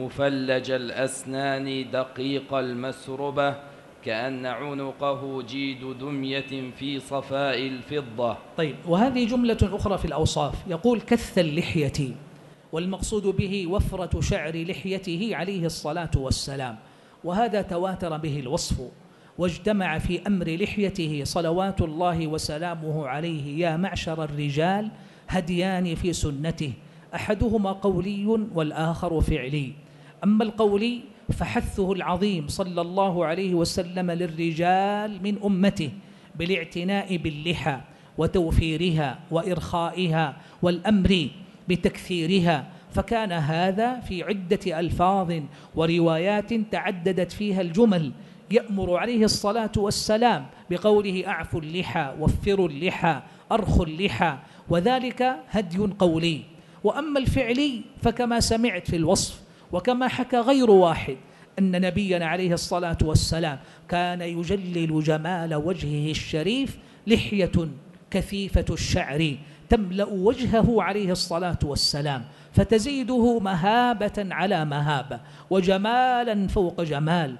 مفلج الأسنان دقيق المسربة كأن عنقه جيد دمية في صفاء الفضة. طيب، وهذه جملة أخرى في الأوصاف. يقول كث اللحية، والمقصود به وفرة شعر لحيته عليه الصلاة والسلام، وهذا تواتر به الوصف واجتمع في أمر لحيته صلوات الله وسلامه عليه. يا معشر الرجال هديان في سنته، أحدهما قولي والآخر فعلي. أما القولي فحثه العظيم صلى الله عليه وسلم للرجال من أمته بالاعتناء باللحى وتوفيرها وإرخائها والأمر بتكثيرها، فكان هذا في عدة ألفاظ وروايات تعددت فيها الجمل، يأمر عليه الصلاة والسلام بقوله أعفوا اللحى، وفروا اللحى، أرخوا اللحى، وذلك هدي قولي. وأما الفعلي فكما سمعت في الوصف وكما حكى غير واحد أن نبينا عليه الصلاة والسلام كان يجلل جمال وجهه الشريف لحية كثيفة الشعر تملأ وجهه عليه الصلاة والسلام، فتزيده مهابة على مهابة، وجمالا فوق جمال،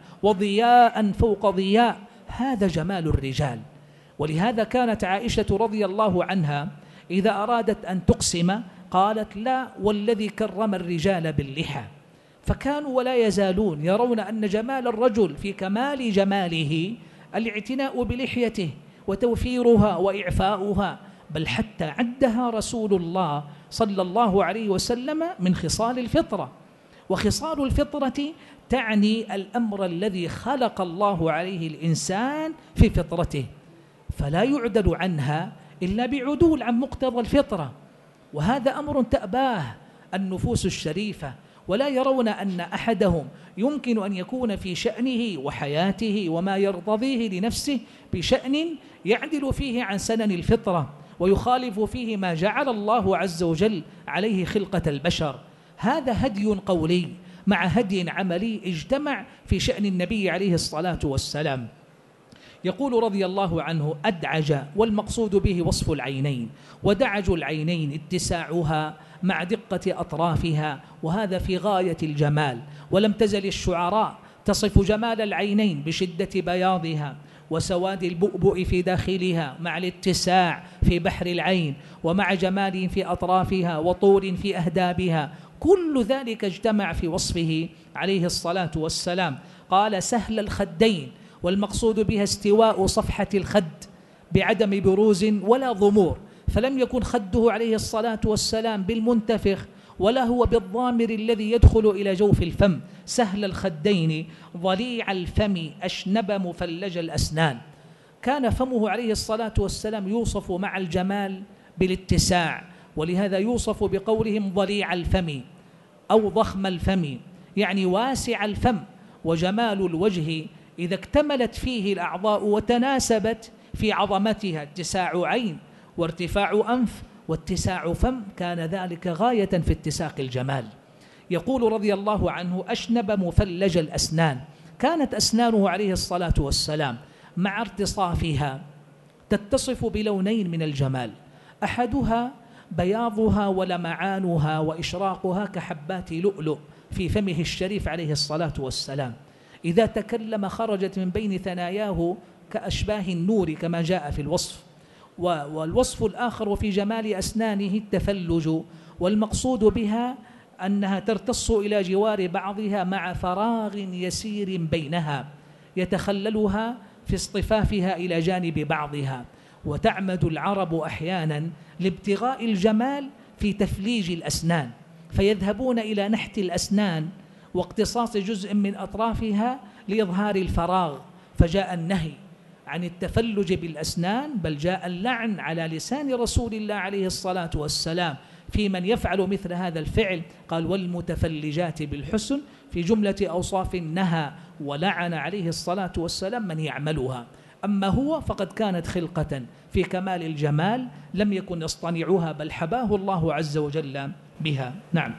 وضياء فوق ضياء. هذا جمال الرجال. ولهذا كانت عائشة رضي الله عنها إذا أرادت أن تقسم قالت: لا والذي كرم الرجال باللحى. فكانوا ولا يزالون يرون أن جمال الرجل في كمال جماله الاعتناء بلحيته وتوفيرها وإعفاؤها، بل حتى عدها رسول الله صلى الله عليه وسلم من خصال الفطرة. وخصال الفطرة تعني الأمر الذي خلق الله عليه الإنسان في فطرته، فلا يعدل عنها إلا بعدول عن مقتضى الفطرة، وهذا أمر تأباه النفوس الشريفة، ولا يرون أن أحدهم يمكن أن يكون في شأنه وحياته وما يرتضيه لنفسه بشأن يعدل فيه عن سنن الفطرة ويخالف فيه ما جعل الله عز وجل عليه خلقة البشر. هذا هدي قولي مع هدي عملي اجتمع في شأن النبي عليه الصلاة والسلام. يقول رضي الله عنه: أدعج، والمقصود به وصف العينين، ودعج العينين اتساعها مع دقة أطرافها، وهذا في غاية الجمال. ولم تزل الشعراء تصف جمال العينين بشدة بياضها وسواد البؤبؤ في داخلها مع الاتساع في بحر العين، ومع جمال في أطرافها وطول في أهدابها. كل ذلك اجتمع في وصفه عليه الصلاة والسلام. قال: سهل الخدين، والمقصود بها استواء صفحة الخد بعدم بروز ولا ضمور، فلم يكن خده عليه الصلاة والسلام بالمنتفخ ولا هو بالضامر الذي يدخل إلى جوف الفم. سهل الخدين ضليع الفم أشنب مفلج الأسنان. كان فمه عليه الصلاة والسلام يوصف مع الجمال بالاتساع، ولهذا يوصف بقولهم ضليع الفم أو ضخم الفم، يعني واسع الفم. وجمال الوجه إذا اكتملت فيه الأعضاء وتناسبت في عظمتها، اتساع عين وارتفاع أنف واتساع فم، كان ذلك غاية في اتساق الجمال. يقول رضي الله عنه: أشنب مفلج الأسنان. كانت أسنانه عليه الصلاة والسلام مع ارتصافها تتصف بلونين من الجمال، أحدها بياضها ولمعانها وإشراقها كحبات لؤلؤ في فمه الشريف عليه الصلاة والسلام. إذا تكلم خرجت من بين ثناياه كأشباه النور كما جاء في الوصف. والوصف الآخر وفي جمال أسنانه التفلج، والمقصود بها أنها ترتص إلى جوار بعضها مع فراغ يسير بينها يتخللها في اصطفافها إلى جانب بعضها. وتعمد العرب أحيانا لابتغاء الجمال في تفليج الأسنان، فيذهبون إلى نحت الأسنان واقتصاص جزء من أطرافها لإظهار الفراغ، فجاء النهي عن التفلج بالأسنان، بل جاء اللعن على لسان رسول الله عليه الصلاة والسلام في من يفعل مثل هذا الفعل. قال والمتفلجات بالحسن في جملة أوصاف نهى ولعن عليه الصلاة والسلام من يعملها. أما هو فقد كانت خلقة في كمال الجمال لم يكن يصطنعها، بل حباه الله عز وجل بها. نعم.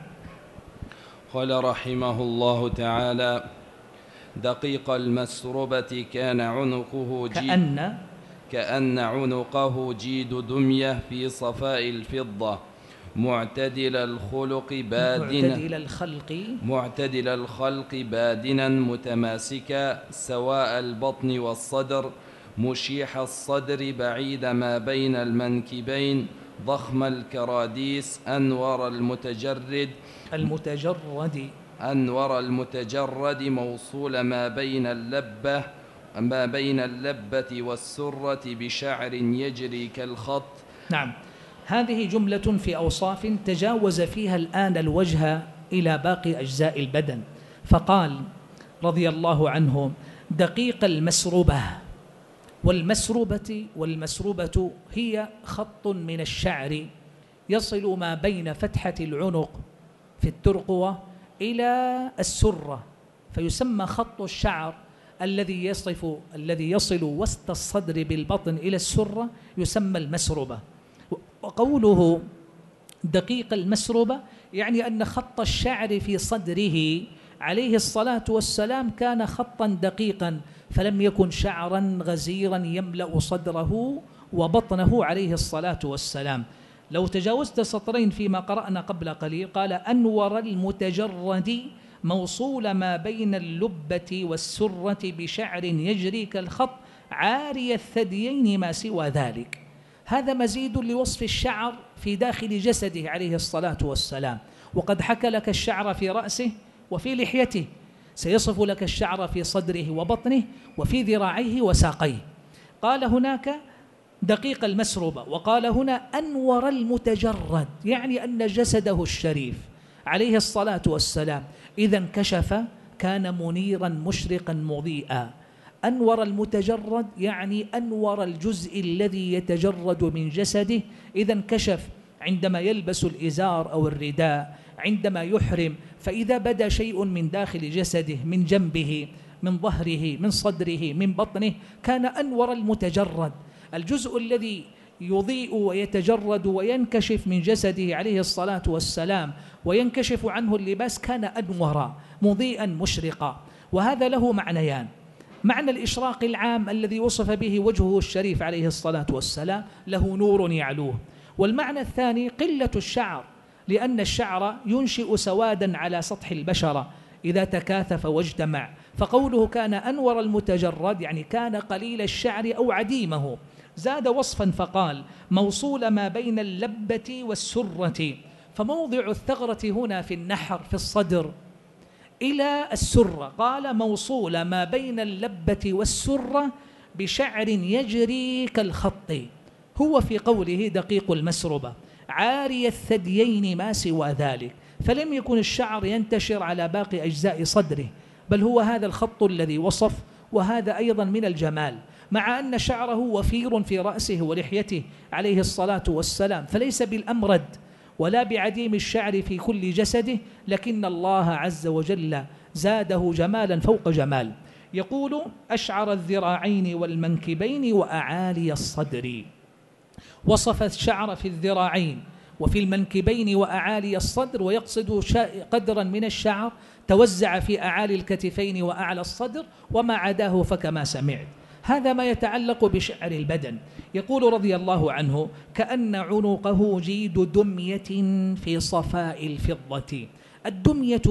قال رحمه الله تعالى: دقيق المسربة كان عنقه جيد كأن كأن عنقه جيد دمية في صفاء الفضة، معتدل الخلق بادنا معتدل الخلق معتدل الخلق بادنا متماسكا سواء البطن والصدر، مشيح الصدر بعيد ما بين المنكبين، ضخم الكراديس أنور المتجرد المتجرد أنور المتجرد موصول ما بين اللبة ما بين اللبة والسرة بشعر يجري كالخط. نعم، هذه جملة في أوصاف تجاوز فيها الآن الوجه إلى باقي أجزاء البدن، فقال رضي الله عنه: دقيق المسربة. والمسربة والمسربة هي خط من الشعر يصل ما بين فتحة العنق في الترقوة إلى السرة، فيسمى خط الشعر الذي يصف الذي يصل وسط الصدر بالبطن إلى السرة يسمى المسربة. وقوله دقيق المسربة يعني أن خط الشعر في صدره عليه الصلاة والسلام كان خطا دقيقا، فلم يكن شعرا غزيرا يملأ صدره وبطنه عليه الصلاة والسلام. لو تجاوزت سطرين فيما قرأنا قبل قليل قال: أنور المتجرد موصول ما بين اللبة والسرة بشعر يجري كالخط عاري الثديين ما سوى ذلك. هذا مزيد لوصف الشعر في داخل جسده عليه الصلاة والسلام، وقد حكى لك الشعر في رأسه وفي لحيته، سيصف لك الشعر في صدره وبطنه وفي ذراعيه وساقيه. قال هناك دقيق المسربة، وقال هنا أنور المتجرد، يعني أن جسده الشريف عليه الصلاة والسلام إذا انكشف كان منيرا مشرقا مضيئا. أنور المتجرد يعني أنور الجزء الذي يتجرد من جسده إذا انكشف عندما يلبس الإزار أو الرداء، عندما يحرم، فإذا بدا شيء من داخل جسده من جنبه من ظهره من صدره من بطنه كان أنور المتجرد. الجزء الذي يضيء ويتجرد وينكشف من جسده عليه الصلاة والسلام وينكشف عنه اللباس كان أنورا مضيئا مشرقا. وهذا له معنيان: معنى الإشراق العام الذي وصف به وجهه الشريف عليه الصلاة والسلام له نور يعلوه، والمعنى الثاني قلة الشعر، لأن الشعر ينشئ سوادا على سطح البشرة إذا تكاثف واجتمع. فقوله كان أنور المتجرد يعني كان قليل الشعر أو عديمه. زاد وصفا فقال موصول ما بين اللبة والسرة، فموضع الثغرة هنا في النحر في الصدر إلى السرة، قال موصول ما بين اللبة والسرة بشعر يجري كالخط. هو في قوله دقيق المسربة عاري الثديين ما سوى ذلك، فلم يكن الشعر ينتشر على باقي أجزاء صدره، بل هو هذا الخط الذي وصف. وهذا أيضا من الجمال، مع أن شعره وفير في رأسه ولحيته عليه الصلاة والسلام، فليس بالأمرد ولا بعديم الشعر في كل جسده، لكن الله عز وجل زاده جمالا فوق جمال. يقول أشعر الذراعين والمنكبين وأعالي الصدر. وصف الشعر في الذراعين وفي المنكبين وأعالي الصدر، ويقصد قدرا من الشعر توزع في أعالي الكتفين وأعلى الصدر، وما عداه فكما سمعت. هذا ما يتعلق بشعر البدن. يقول رضي الله عنه: كأن عنقه جيد دمية في صفاء الفضة. الدمية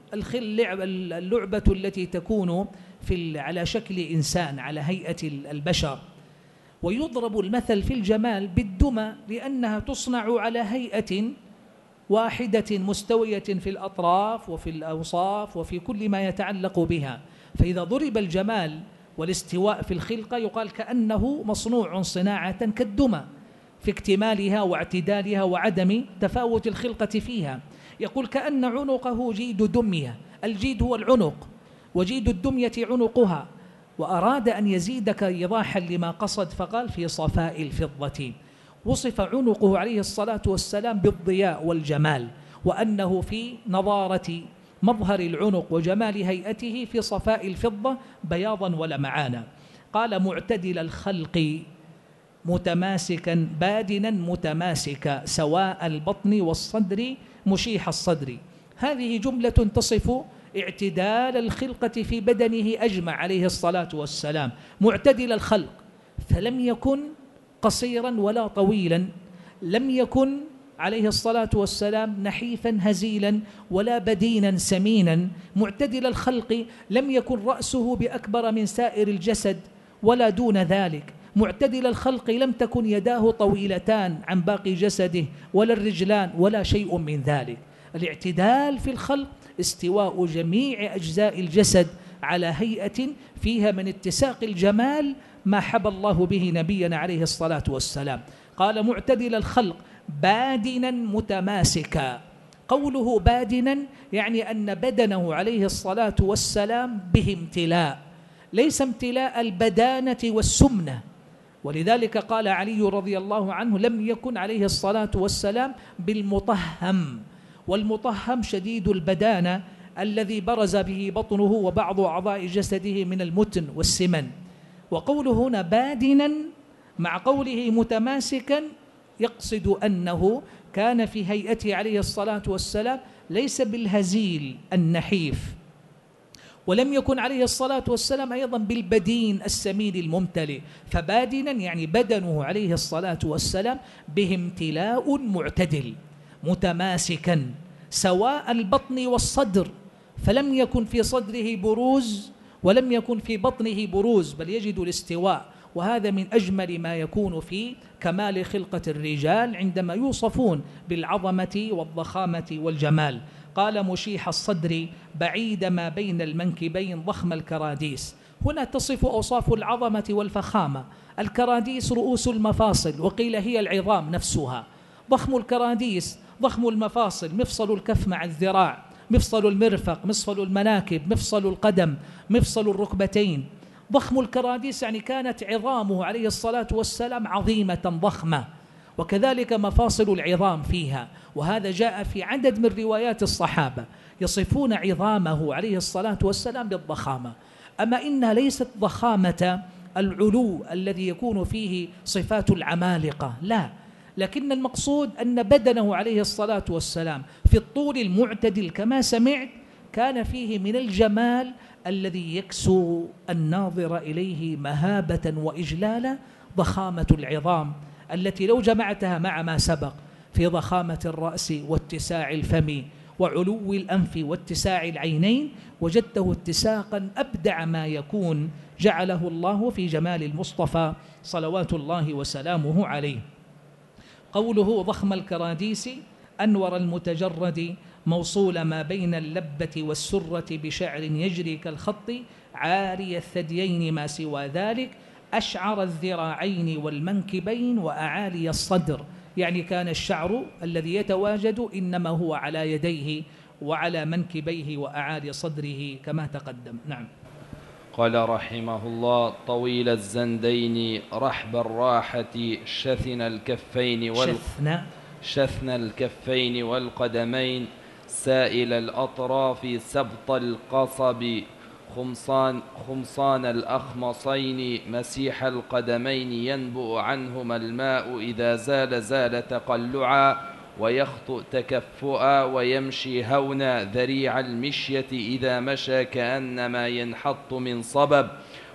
اللعبة التي تكون في على شكل إنسان على هيئة البشر، ويضرب المثل في الجمال بالدمى لأنها تصنع على هيئة واحدة مستوية في الأطراف وفي الأوصاف وفي كل ما يتعلق بها. فإذا ضرب الجمال والاستواء في الخلقة يقال كأنه مصنوع صناعة كالدمى في اكتمالها واعتدالها وعدم تفاوت الخلقة فيها. يقول: كأن عنقه جيد دمية، الجيد هو العنق وجيد الدمية عنقها، وأراد أن يزيدك إيضاحا لما قصد فقال: في صفاء الفضة. وصف عنقه عليه الصلاة والسلام بالضياء والجمال، وأنه في نضارة مظهر العنق وجمال هيئته في صفاء الفضة بياضا ولمعانا. قال: معتدل الخلق متماسكا بادنا متماسكا سواء البطن والصدر مشيح الصدر. هذه جملة تصف اعتدال الخلقة في بدنه أجمع عليه الصلاة والسلام. معتدل الخلق، فلم يكن قصيرا ولا طويلا، لم يكن عليه الصلاة والسلام نحيفا هزيلا ولا بدينا سمينا. معتدل الخلق، لم يكن رأسه بأكبر من سائر الجسد ولا دون ذلك. معتدل الخلق، لم تكن يداه طويلتان عن باقي جسده ولا الرجلان ولا شيء من ذلك. الاعتدال في الخلق استواء جميع أجزاء الجسد على هيئة فيها من اتساق الجمال ما حبى الله به نبينا عليه الصلاة والسلام. قال: معتدل الخلق بادنا متماسكا. قوله بادنا يعني أن بدنه عليه الصلاة والسلام به امتلاء، ليس امتلاء البدانة والسمنة. ولذلك قال علي رضي الله عنه: لم يكن عليه الصلاة والسلام بالمطهم، والمطهم شديد البدانة الذي برز به بطنه وبعض أعضاء جسده من المتن والسمن. وقوله هنا بادنا مع قوله متماسكا يقصد أنه كان في هيئته عليه الصلاة والسلام ليس بالهزيل النحيف، ولم يكن عليه الصلاة والسلام أيضا بالبدين السمين الممتلئ. فبادنا يعني بدنه عليه الصلاة والسلام به امتلاء معتدل متماسكا سواء البطن والصدر، فلم يكن في صدره بروز ولم يكن في بطنه بروز، بل يجد الاستواء. وهذا من أجمل ما يكون في كمال خلقة الرجال عندما يوصفون بالعظمة والضخامة والجمال. قال: مشيح الصدر بعيد ما بين المنكبين ضخم الكراديس. هنا تصف أوصاف العظمة والفخامة. الكراديس رؤوس المفاصل، وقيل هي العظام نفسها. ضخم الكراديس ضخم المفاصل، مفصل الكف مع الذراع، مفصل المرفق، مفصل المناكب، مفصل القدم، مفصل الركبتين. ضخم الكراديس يعني كانت عظامه عليه الصلاة والسلام عظيمة ضخمة، وكذلك مفاصل العظام فيها. وهذا جاء في عدد من روايات الصحابة يصفون عظامه عليه الصلاة والسلام بالضخامة. أما إنها ليست ضخامة العلو الذي يكون فيه صفات العمالقة، لا، لكن المقصود أن بدنه عليه الصلاة والسلام في الطول المعتدل كما سمعت كان فيه من الجمال الذي يكسو الناظر إليه مهابة وإجلالا. ضخامة العظام التي لو جمعتها مع ما سبق في ضخامة الرأس واتساع الفم وعلو الأنف واتساع العينين وجدته اتساقا أبدع ما يكون، جعله الله في جمال المصطفى صلوات الله وسلامه عليه. قوله ضخم الكراديس أنور المتجرد موصول ما بين اللبة والسرة بشعر يجري كالخط عاري الثديين ما سوى ذلك أشعر الذراعين والمنكبين وأعالي الصدر. يعني كان الشعر الذي يتواجد إنما هو على يديه وعلى منكبيه وأعالي صدره كما تقدم. نعم. قال رحمه الله: طويل الزندين رحب الراحة شثن الكفين وال... شثن. شثن الكفين والقدمين سائل الأطراف سبط القصب خمصان, خمصان الأخمصين مسيح القدمين ينبؤ عنهما الماء إذا زال زال تقلعا ويخطئ تكفؤا ويمشي هونا ذريع المشية إذا مشى كأنما ينحط من صبب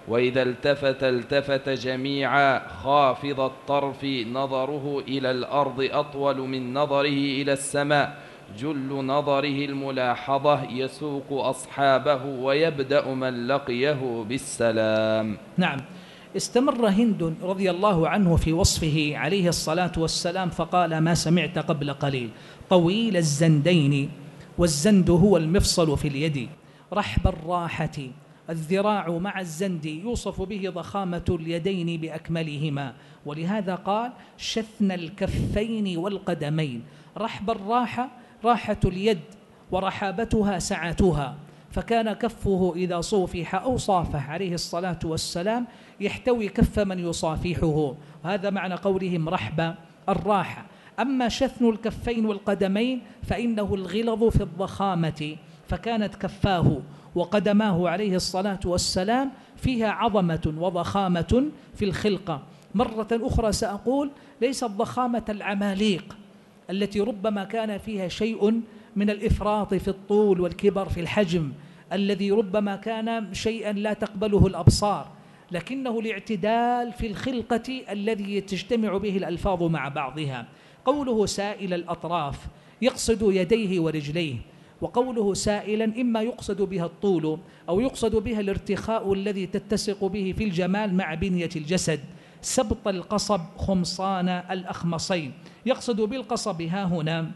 وإذا التفت التفت جميعا خافض الطرف، نظره إلى الأرض أطول من نظره إلى السماء، جل نظره الملاحظة، يسوق أصحابه ويبدأ من لقيه بالسلام. نعم. استمر هند رضي الله عنه في وصفه عليه الصلاة والسلام فقال ما سمعت قبل قليل: طويل الزندين، والزند هو المفصل في اليد، رحب الراحة، الذراع مع الزند، يوصف به ضخامة اليدين بأكملهما، ولهذا قال شثن الكفين والقدمين. رحب الراحة راحة اليد ورحابتها سعتها، فكان كفه إذا صوفح أو صافح عليه الصلاة والسلام يحتوي كف من يصافحه، هذا معنى قولهم رحب الراحة. أما شثن الكفين والقدمين فإنه الغلظ في الضخامة، فكانت كفاه وقدماه عليه الصلاة والسلام فيها عظمة وضخامة في الخلقة. مرة أخرى سأقول ليست ضخامة العماليق التي ربما كان فيها شيء من الإفراط في الطول والكبر في الحجم، الذي ربما كان شيئا لا تقبله الأبصار، لكنه الاعتدال في الخلقة الذي تجتمع به الألفاظ مع بعضها. قوله سائل الأطراف يقصد يديه ورجليه، وقوله سائلا إما يقصد بها الطول أو يقصد بها الارتخاء الذي تتسق به في الجمال مع بنية الجسد. سبط القصب خمصان الأخمصين، يقصد بالقصب ها هنا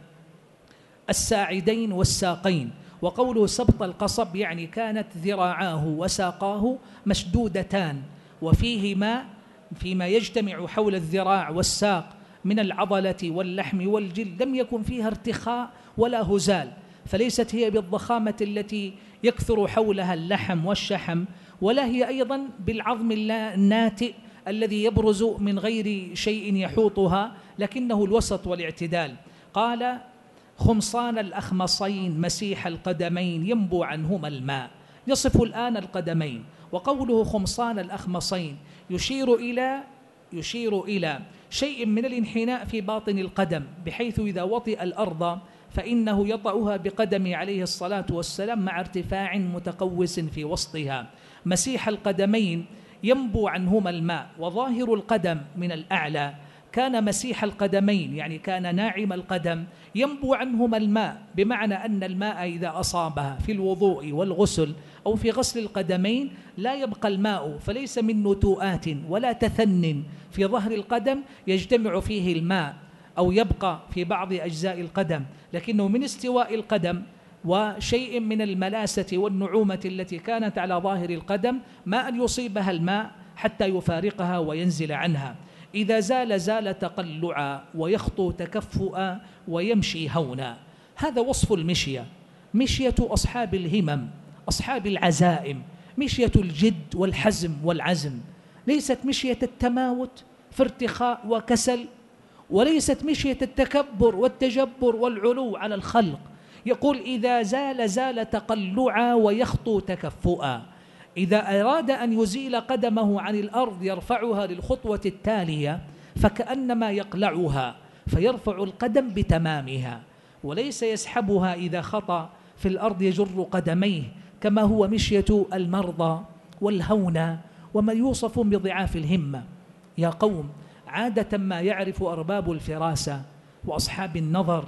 الساعدين والساقين. وقوله سبط القصب يعني كانت ذراعاه وساقاه مشدودتان، وفيهما فيما يجتمع حول الذراع والساق من العضلة واللحم والجلد لم يكن فيها ارتخاء ولا هزال، فليست هي بالضخامة التي يكثر حولها اللحم والشحم، ولا هي أيضا بالعظم الناتئ الذي يبرز من غير شيء يحوطها، لكنه الوسط والاعتدال. قال خمصان الأخمصين مسيح القدمين ينبو عنهما الماء، يصف الآن القدمين. وقوله خمصان الأخمصين يشير إلى يشير إلى شيء من الانحناء في باطن القدم، بحيث إذا وطئ الأرض فإنه يطأها بقدمه عليه الصلاة والسلام مع ارتفاع متقوس في وسطها. مسيح القدمين ينبو عنهما الماء، وظاهر القدم من الأعلى كان مسيح القدمين يعني كان ناعم القدم ينبو عنهما الماء، بمعنى أن الماء إذا أصابها في الوضوء والغسل أو في غسل القدمين لا يبقى الماء، فليس من نتوءات ولا تثن في ظهر القدم يجتمع فيه الماء أو يبقى في بعض أجزاء القدم، لكنه من استواء القدم وشيء من الملاسة والنعومة التي كانت على ظاهر القدم ما أن يصيبها الماء حتى يفارقها وينزل عنها. إذا زال زال تقلعا، ويخطو تكفؤا، ويمشي هونا. هذا وصف المشية، مشية أصحاب الهمم، أصحاب العزائم، مشية الجد والحزم والعزم، ليست مشية التماوت في ارتخاء وكسل، وليست مشية التكبر والتجبر والعلو على الخلق. يقول إذا زال زال تقلعا ويخطو تكفؤا، إذا أراد أن يزيل قدمه عن الأرض يرفعها للخطوة التالية فكأنما يقلعها، فيرفع القدم بتمامها، وليس يسحبها إذا خطأ في الأرض يجر قدميه كما هو مشية المرضى والهونة ومن يوصف بضعاف الهمة. يا قوم، عادة ما يعرف أرباب الفراسة وأصحاب النظر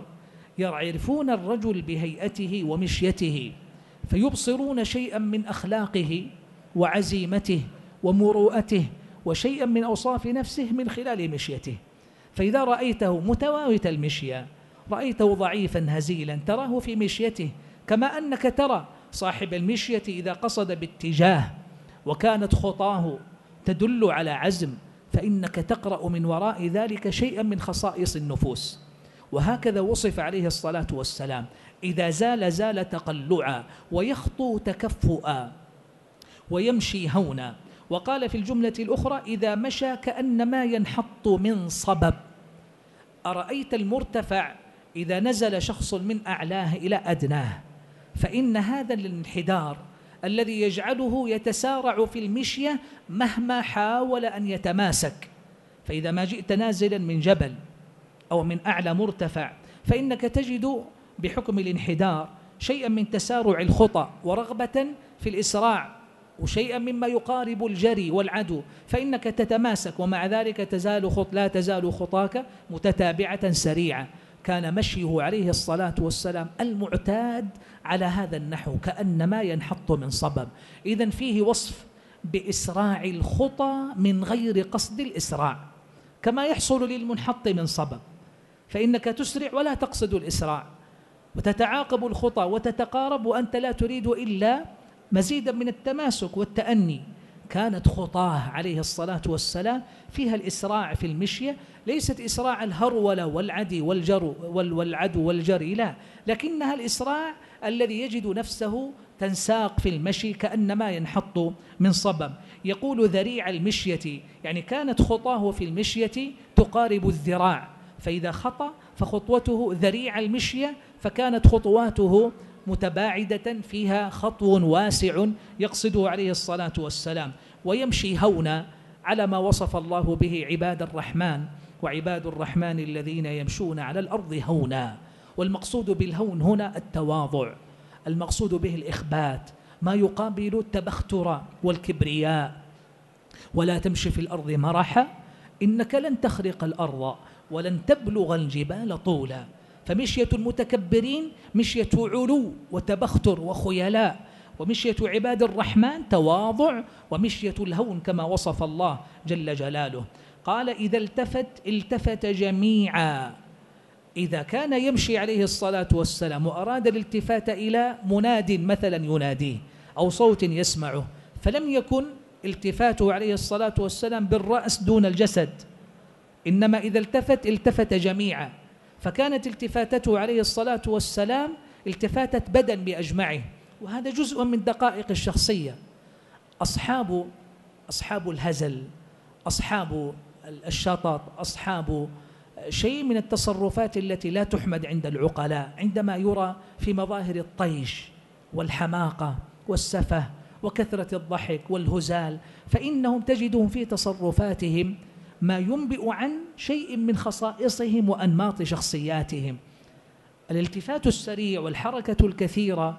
يعرفون الرجل بهيئته ومشيته، فيبصرون شيئا من أخلاقه وعزيمته ومروءته وشيئا من أوصاف نفسه من خلال مشيته. فإذا رأيته متواوت المشية، رأيته ضعيفا هزيلا، تراه في مشيته، كما أنك ترى صاحب المشية إذا قصد باتجاه وكانت خطاه تدل على عزم، فإنك تقرأ من وراء ذلك شيئا من خصائص النفوس. وهكذا وصف عليه الصلاة والسلام: إذا زال زال تقلعا، ويخطو تكفؤا، ويمشي هونا. وقال في الجملة الأخرى: إذا مشى كأنما ينحط من صبب. أرأيت المرتفع إذا نزل شخص من أعلاه إلى أدناه، فإن هذا الانحدار الذي يجعله يتسارع في المشية مهما حاول أن يتماسك. فإذا ما جئت نازلا من جبل أو من أعلى مرتفع فإنك تجد بحكم الانحدار شيئا من تسارع الخطى ورغبة في الإسراع وشيئا مما يقارب الجري والعدو، فإنك تتماسك، ومع ذلك تزال خط لا تزال خطاك متتابعة سريعة. كان مشيه عليه الصلاة والسلام المعتاد على هذا النحو كأنما ينحط من صبب. إذن فيه وصف بإسراع الخطى من غير قصد الإسراع، كما يحصل للمنحط من صبب، فإنك تسرع ولا تقصد الإسراع، وتتعاقب الخطى وتتقارب وأنت لا تريد إلا مزيدا من التماسك والتأني. كانت خطاه عليه الصلاة والسلام فيها الإسراع في المشية، ليست إسراع الهرولة والعدي والجرو والعدو والجري، لا، لكنها الإسراع الذي يجد نفسه تنساق في المشي كأنما ينحط من صبب. يقول ذريع المشية، يعني كانت خطاه في المشية تقارب الذراع، فإذا خطأ فخطوته ذريع المشية، فكانت خطواته متباعدة فيها خطو واسع يقصده عليه الصلاة والسلام. ويمشي هونا على ما وصف الله به عباد الرحمن، وعباد الرحمن الذين يمشون على الأرض هونا. والمقصود بالهون هنا التواضع، المقصود به الإخبات، ما يقابل التبختر والكبرياء. ولا تمشي في الأرض مرحا إنك لن تخرق الأرض ولن تبلغ الجبال طولا. فمشية المتكبرين مشية علو وتبختر وخيلاء، ومشية عباد الرحمن تواضع، ومشية الهون كما وصف الله جل جلاله. قال إذا التفت التفت جميعا. إذا كان يمشي عليه الصلاة والسلام وأراد الالتفات إلى مناد مثلا يناديه أو صوت يسمعه، فلم يكن التفاته عليه الصلاة والسلام بالرأس دون الجسد، إنما إذا التفت التفت جميعا. فكانت التفاتته عليه الصلاة والسلام التفاتة بدن بأجمعه، وهذا جزء من دقائق الشخصية. أصحاب أصحاب الهزل، أصحاب الشطط، أصحاب شيء من التصرفات التي لا تحمد عند العقلاء، عندما يرى في مظاهر الطيش والحماقة والسفه وكثرة الضحك والهزال، فإنهم تجدهم في تصرفاتهم ما ينبئ عن شيء من خصائصهم وأنماط شخصياتهم. الالتفات السريع والحركة الكثيرة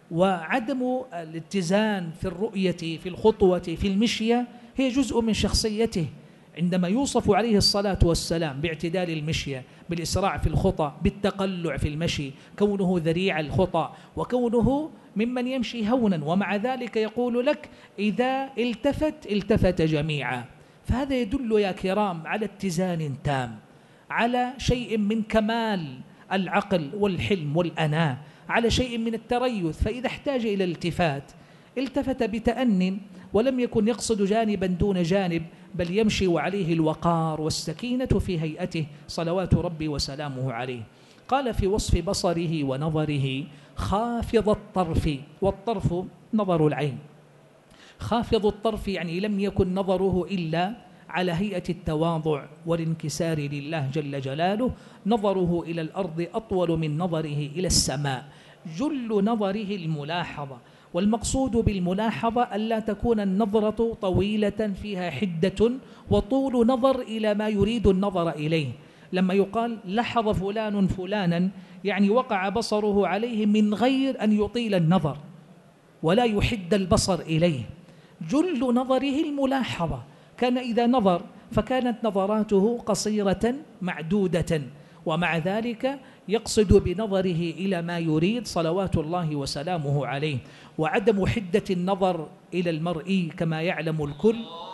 وعدم الاتزان في الرؤية في الخطوة في المشية هي جزء من شخصيته. عندما يوصف عليه الصلاة والسلام باعتدال المشية، بالإسراع في الخطى، بالتقلع في المشي، كونه ذريع الخطى، وكونه ممن يمشي هونا، ومع ذلك يقول لك إذا التفت التفت جميعا. فهذا يدل يا كرام على اتزان تام، على شيء من كمال العقل والحلم والأناة، على شيء من التريث. فإذا احتاج إلى الالتفات التفت بتأن، ولم يكن يقصد جانبا دون جانب، بل يمشي وعليه الوقار والسكينة في هيئته صلوات ربي وسلامه عليه. قال في وصف بصره ونظره خافض الطرف، والطرف نظر العين. خافض الطرف يعني لم يكن نظره إلا على هيئة التواضع والانكسار لله جل جلاله. نظره إلى الأرض أطول من نظره إلى السماء. جل نظره الملاحظة، والمقصود بالملاحظة ألا تكون النظرة طويلة فيها حدة وطول نظر إلى ما يريد النظر إليه. لما يقال لحظ فلان فلانا يعني وقع بصره عليه من غير أن يطيل النظر ولا يحد البصر إليه. جل نظره الملاحظة، كان إذا نظر فكانت نظراته قصيرة معدودة، ومع ذلك يقصد بنظره إلى ما يريد صلوات الله وسلامه عليه. وعدم حدة النظر إلى المرئي كما يعلم الكل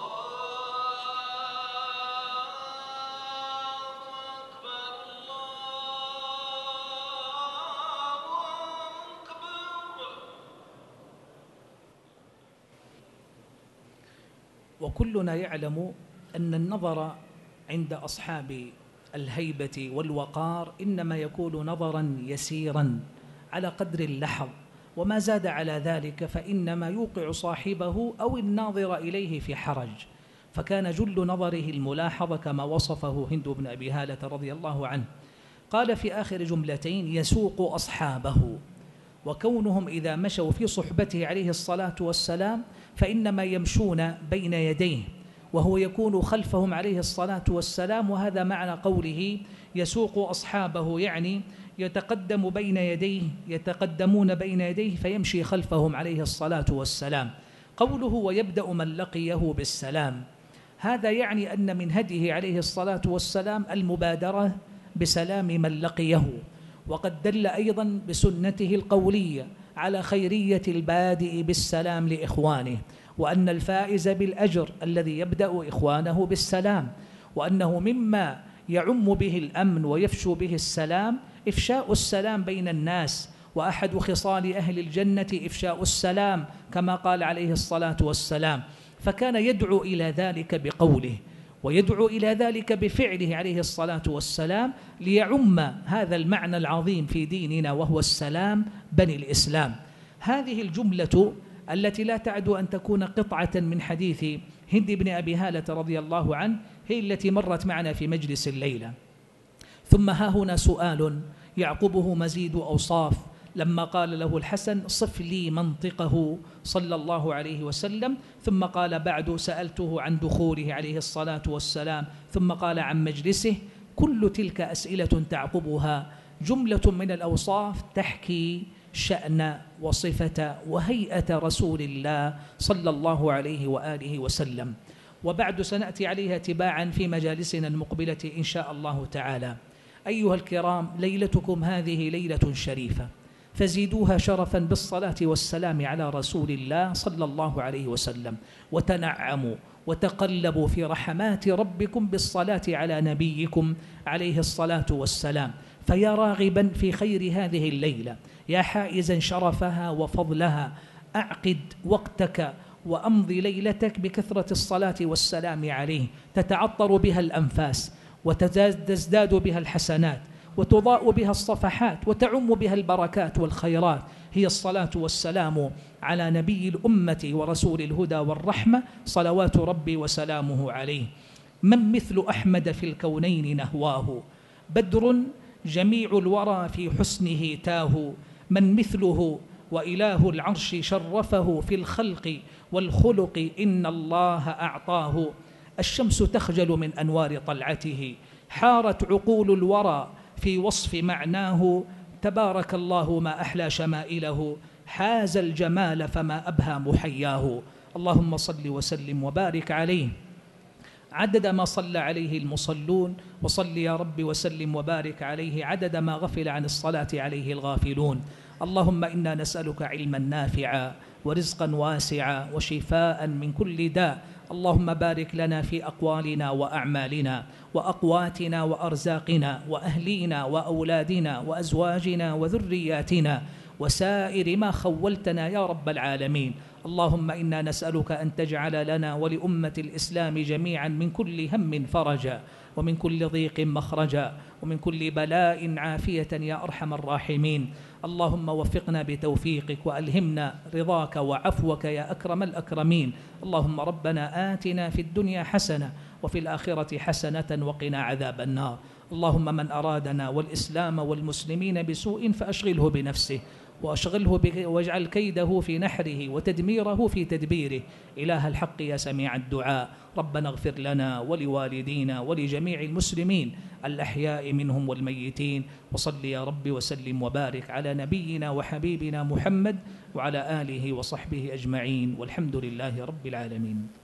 وكلنا يعلم أن النظر عند أصحاب الهيبة والوقار إنما يكون نظرا يسيرا على قدر اللحظ، وما زاد على ذلك فإنما يوقع صاحبه أو الناظر إليه في حرج. فكان جل نظره الملاحظة كما وصفه هند بن أبي هالة رضي الله عنه. قال في آخر جملتين يسوق أصحابه، وكونهم إذا مشوا في صحبته عليه الصلاة والسلام فإنما يمشون بين يديه وهو يكون خلفهم عليه الصلاة والسلام. وهذا معنى قوله يسوق أصحابه، يعني يتقدم بين يديه، يتقدمون بين يديه فيمشي خلفهم عليه الصلاة والسلام. قوله ويبدأ من لقيه بالسلام، هذا يعني أن من هديه عليه الصلاة والسلام المبادرة بسلام من لقيه، وقد دل أيضا بسنته القولية على خيرية البادئ بالسلام لإخوانه، وأن الفائز بالأجر الذي يبدأ إخوانه بالسلام، وأنه مما يعم به الأمن ويفشو به السلام إفشاء السلام بين الناس، وأحد خصال أهل الجنة إفشاء السلام كما قال عليه الصلاة والسلام. فكان يدعو إلى ذلك بقوله، ويدعو إلى ذلك بفعله عليه الصلاة والسلام، ليعم هذا المعنى العظيم في ديننا وهو السلام بني الإسلام. هذه الجملة التي لا تعد أن تكون قطعة من حديث هند بن أبي هالة رضي الله عنه هي التي مرت معنا في مجلس الليلة. ثم ها هنا سؤال يعقبه مزيد أوصاف، لما قال له الحسن صف لي منطقه صلى الله عليه وسلم، ثم قال بعد سألته عن دخوله عليه الصلاة والسلام، ثم قال عن مجلسه. كل تلك أسئلة تعقبها جملة من الأوصاف تحكي شأن وصفة وهيئة رسول الله صلى الله عليه وآله وسلم، وبعد سنأتي عليها تباعا في مجالسنا المقبلة إن شاء الله تعالى. أيها الكرام، ليلتكم هذه ليلة شريفة، فزيدوها شرفا بالصلاة والسلام على رسول الله صلى الله عليه وسلم، وتنعموا وتقلبوا في رحمات ربكم بالصلاة على نبيكم عليه الصلاة والسلام. فيا راغبا في خير هذه الليلة، يا حائزا شرفها وفضلها، أعقد وقتك وأمضي ليلتك بكثرة الصلاة والسلام عليه، تتعطر بها الأنفاس وتزداد بها الحسنات وتضاء بها الصفحات وتعم بها البركات والخيرات. هي الصلاة والسلام على نبي الأمة ورسول الهدى والرحمة صلوات ربي وسلامه عليه. من مثل أحمد في الكونين نهواه، بدر جميع الورى في حسنه تاه. من مثله وإله العرش شرفه في الخلق والخلق إن الله أعطاه. الشمس تخجل من أنوار طلعته، حارت عقول الورى في وصف معناه. تبارك الله ما أحلى شمائله، حاز الجمال فما أبهى محياه. اللهم صل وسلم وبارك عليه عدد ما صلى عليه المصلون، وصل يا رب وسلم وبارك عليه عدد ما غفل عن الصلاة عليه الغافلون. اللهم إنا نسألك علما نافعا ورزقا واسعا وشفاء من كل داء. اللهم بارك لنا في أقوالنا وأعمالنا وأقواتنا وأرزاقنا وأهلينا وأولادنا وأزواجنا وذرياتنا وسائر ما خولتنا يا رب العالمين. اللهم إنا نسألك أن تجعل لنا ولأمة الإسلام جميعا من كل هم فرجا، ومن كل ضيق مخرجا، ومن كل بلاء عافية يا أرحم الراحمين. اللهم وفقنا بتوفيقك وألهمنا رضاك وعفوك يا أكرم الأكرمين. اللهم ربنا آتنا في الدنيا حسنة وفي الآخرة حسنة وقنا عذاب النار. اللهم من أرادنا والإسلام والمسلمين بسوء فأشغله بنفسه وأشغله واجعل كيده في نحره وتدميره في تدبيره. إله الحق يا سميع الدعاء، ربنا اغفر لنا ولوالدينا ولجميع المسلمين الأحياء منهم والميتين. وصل يا رب وسلم وبارك على نبينا وحبيبنا محمد وعلى آله وصحبه أجمعين، والحمد لله رب العالمين.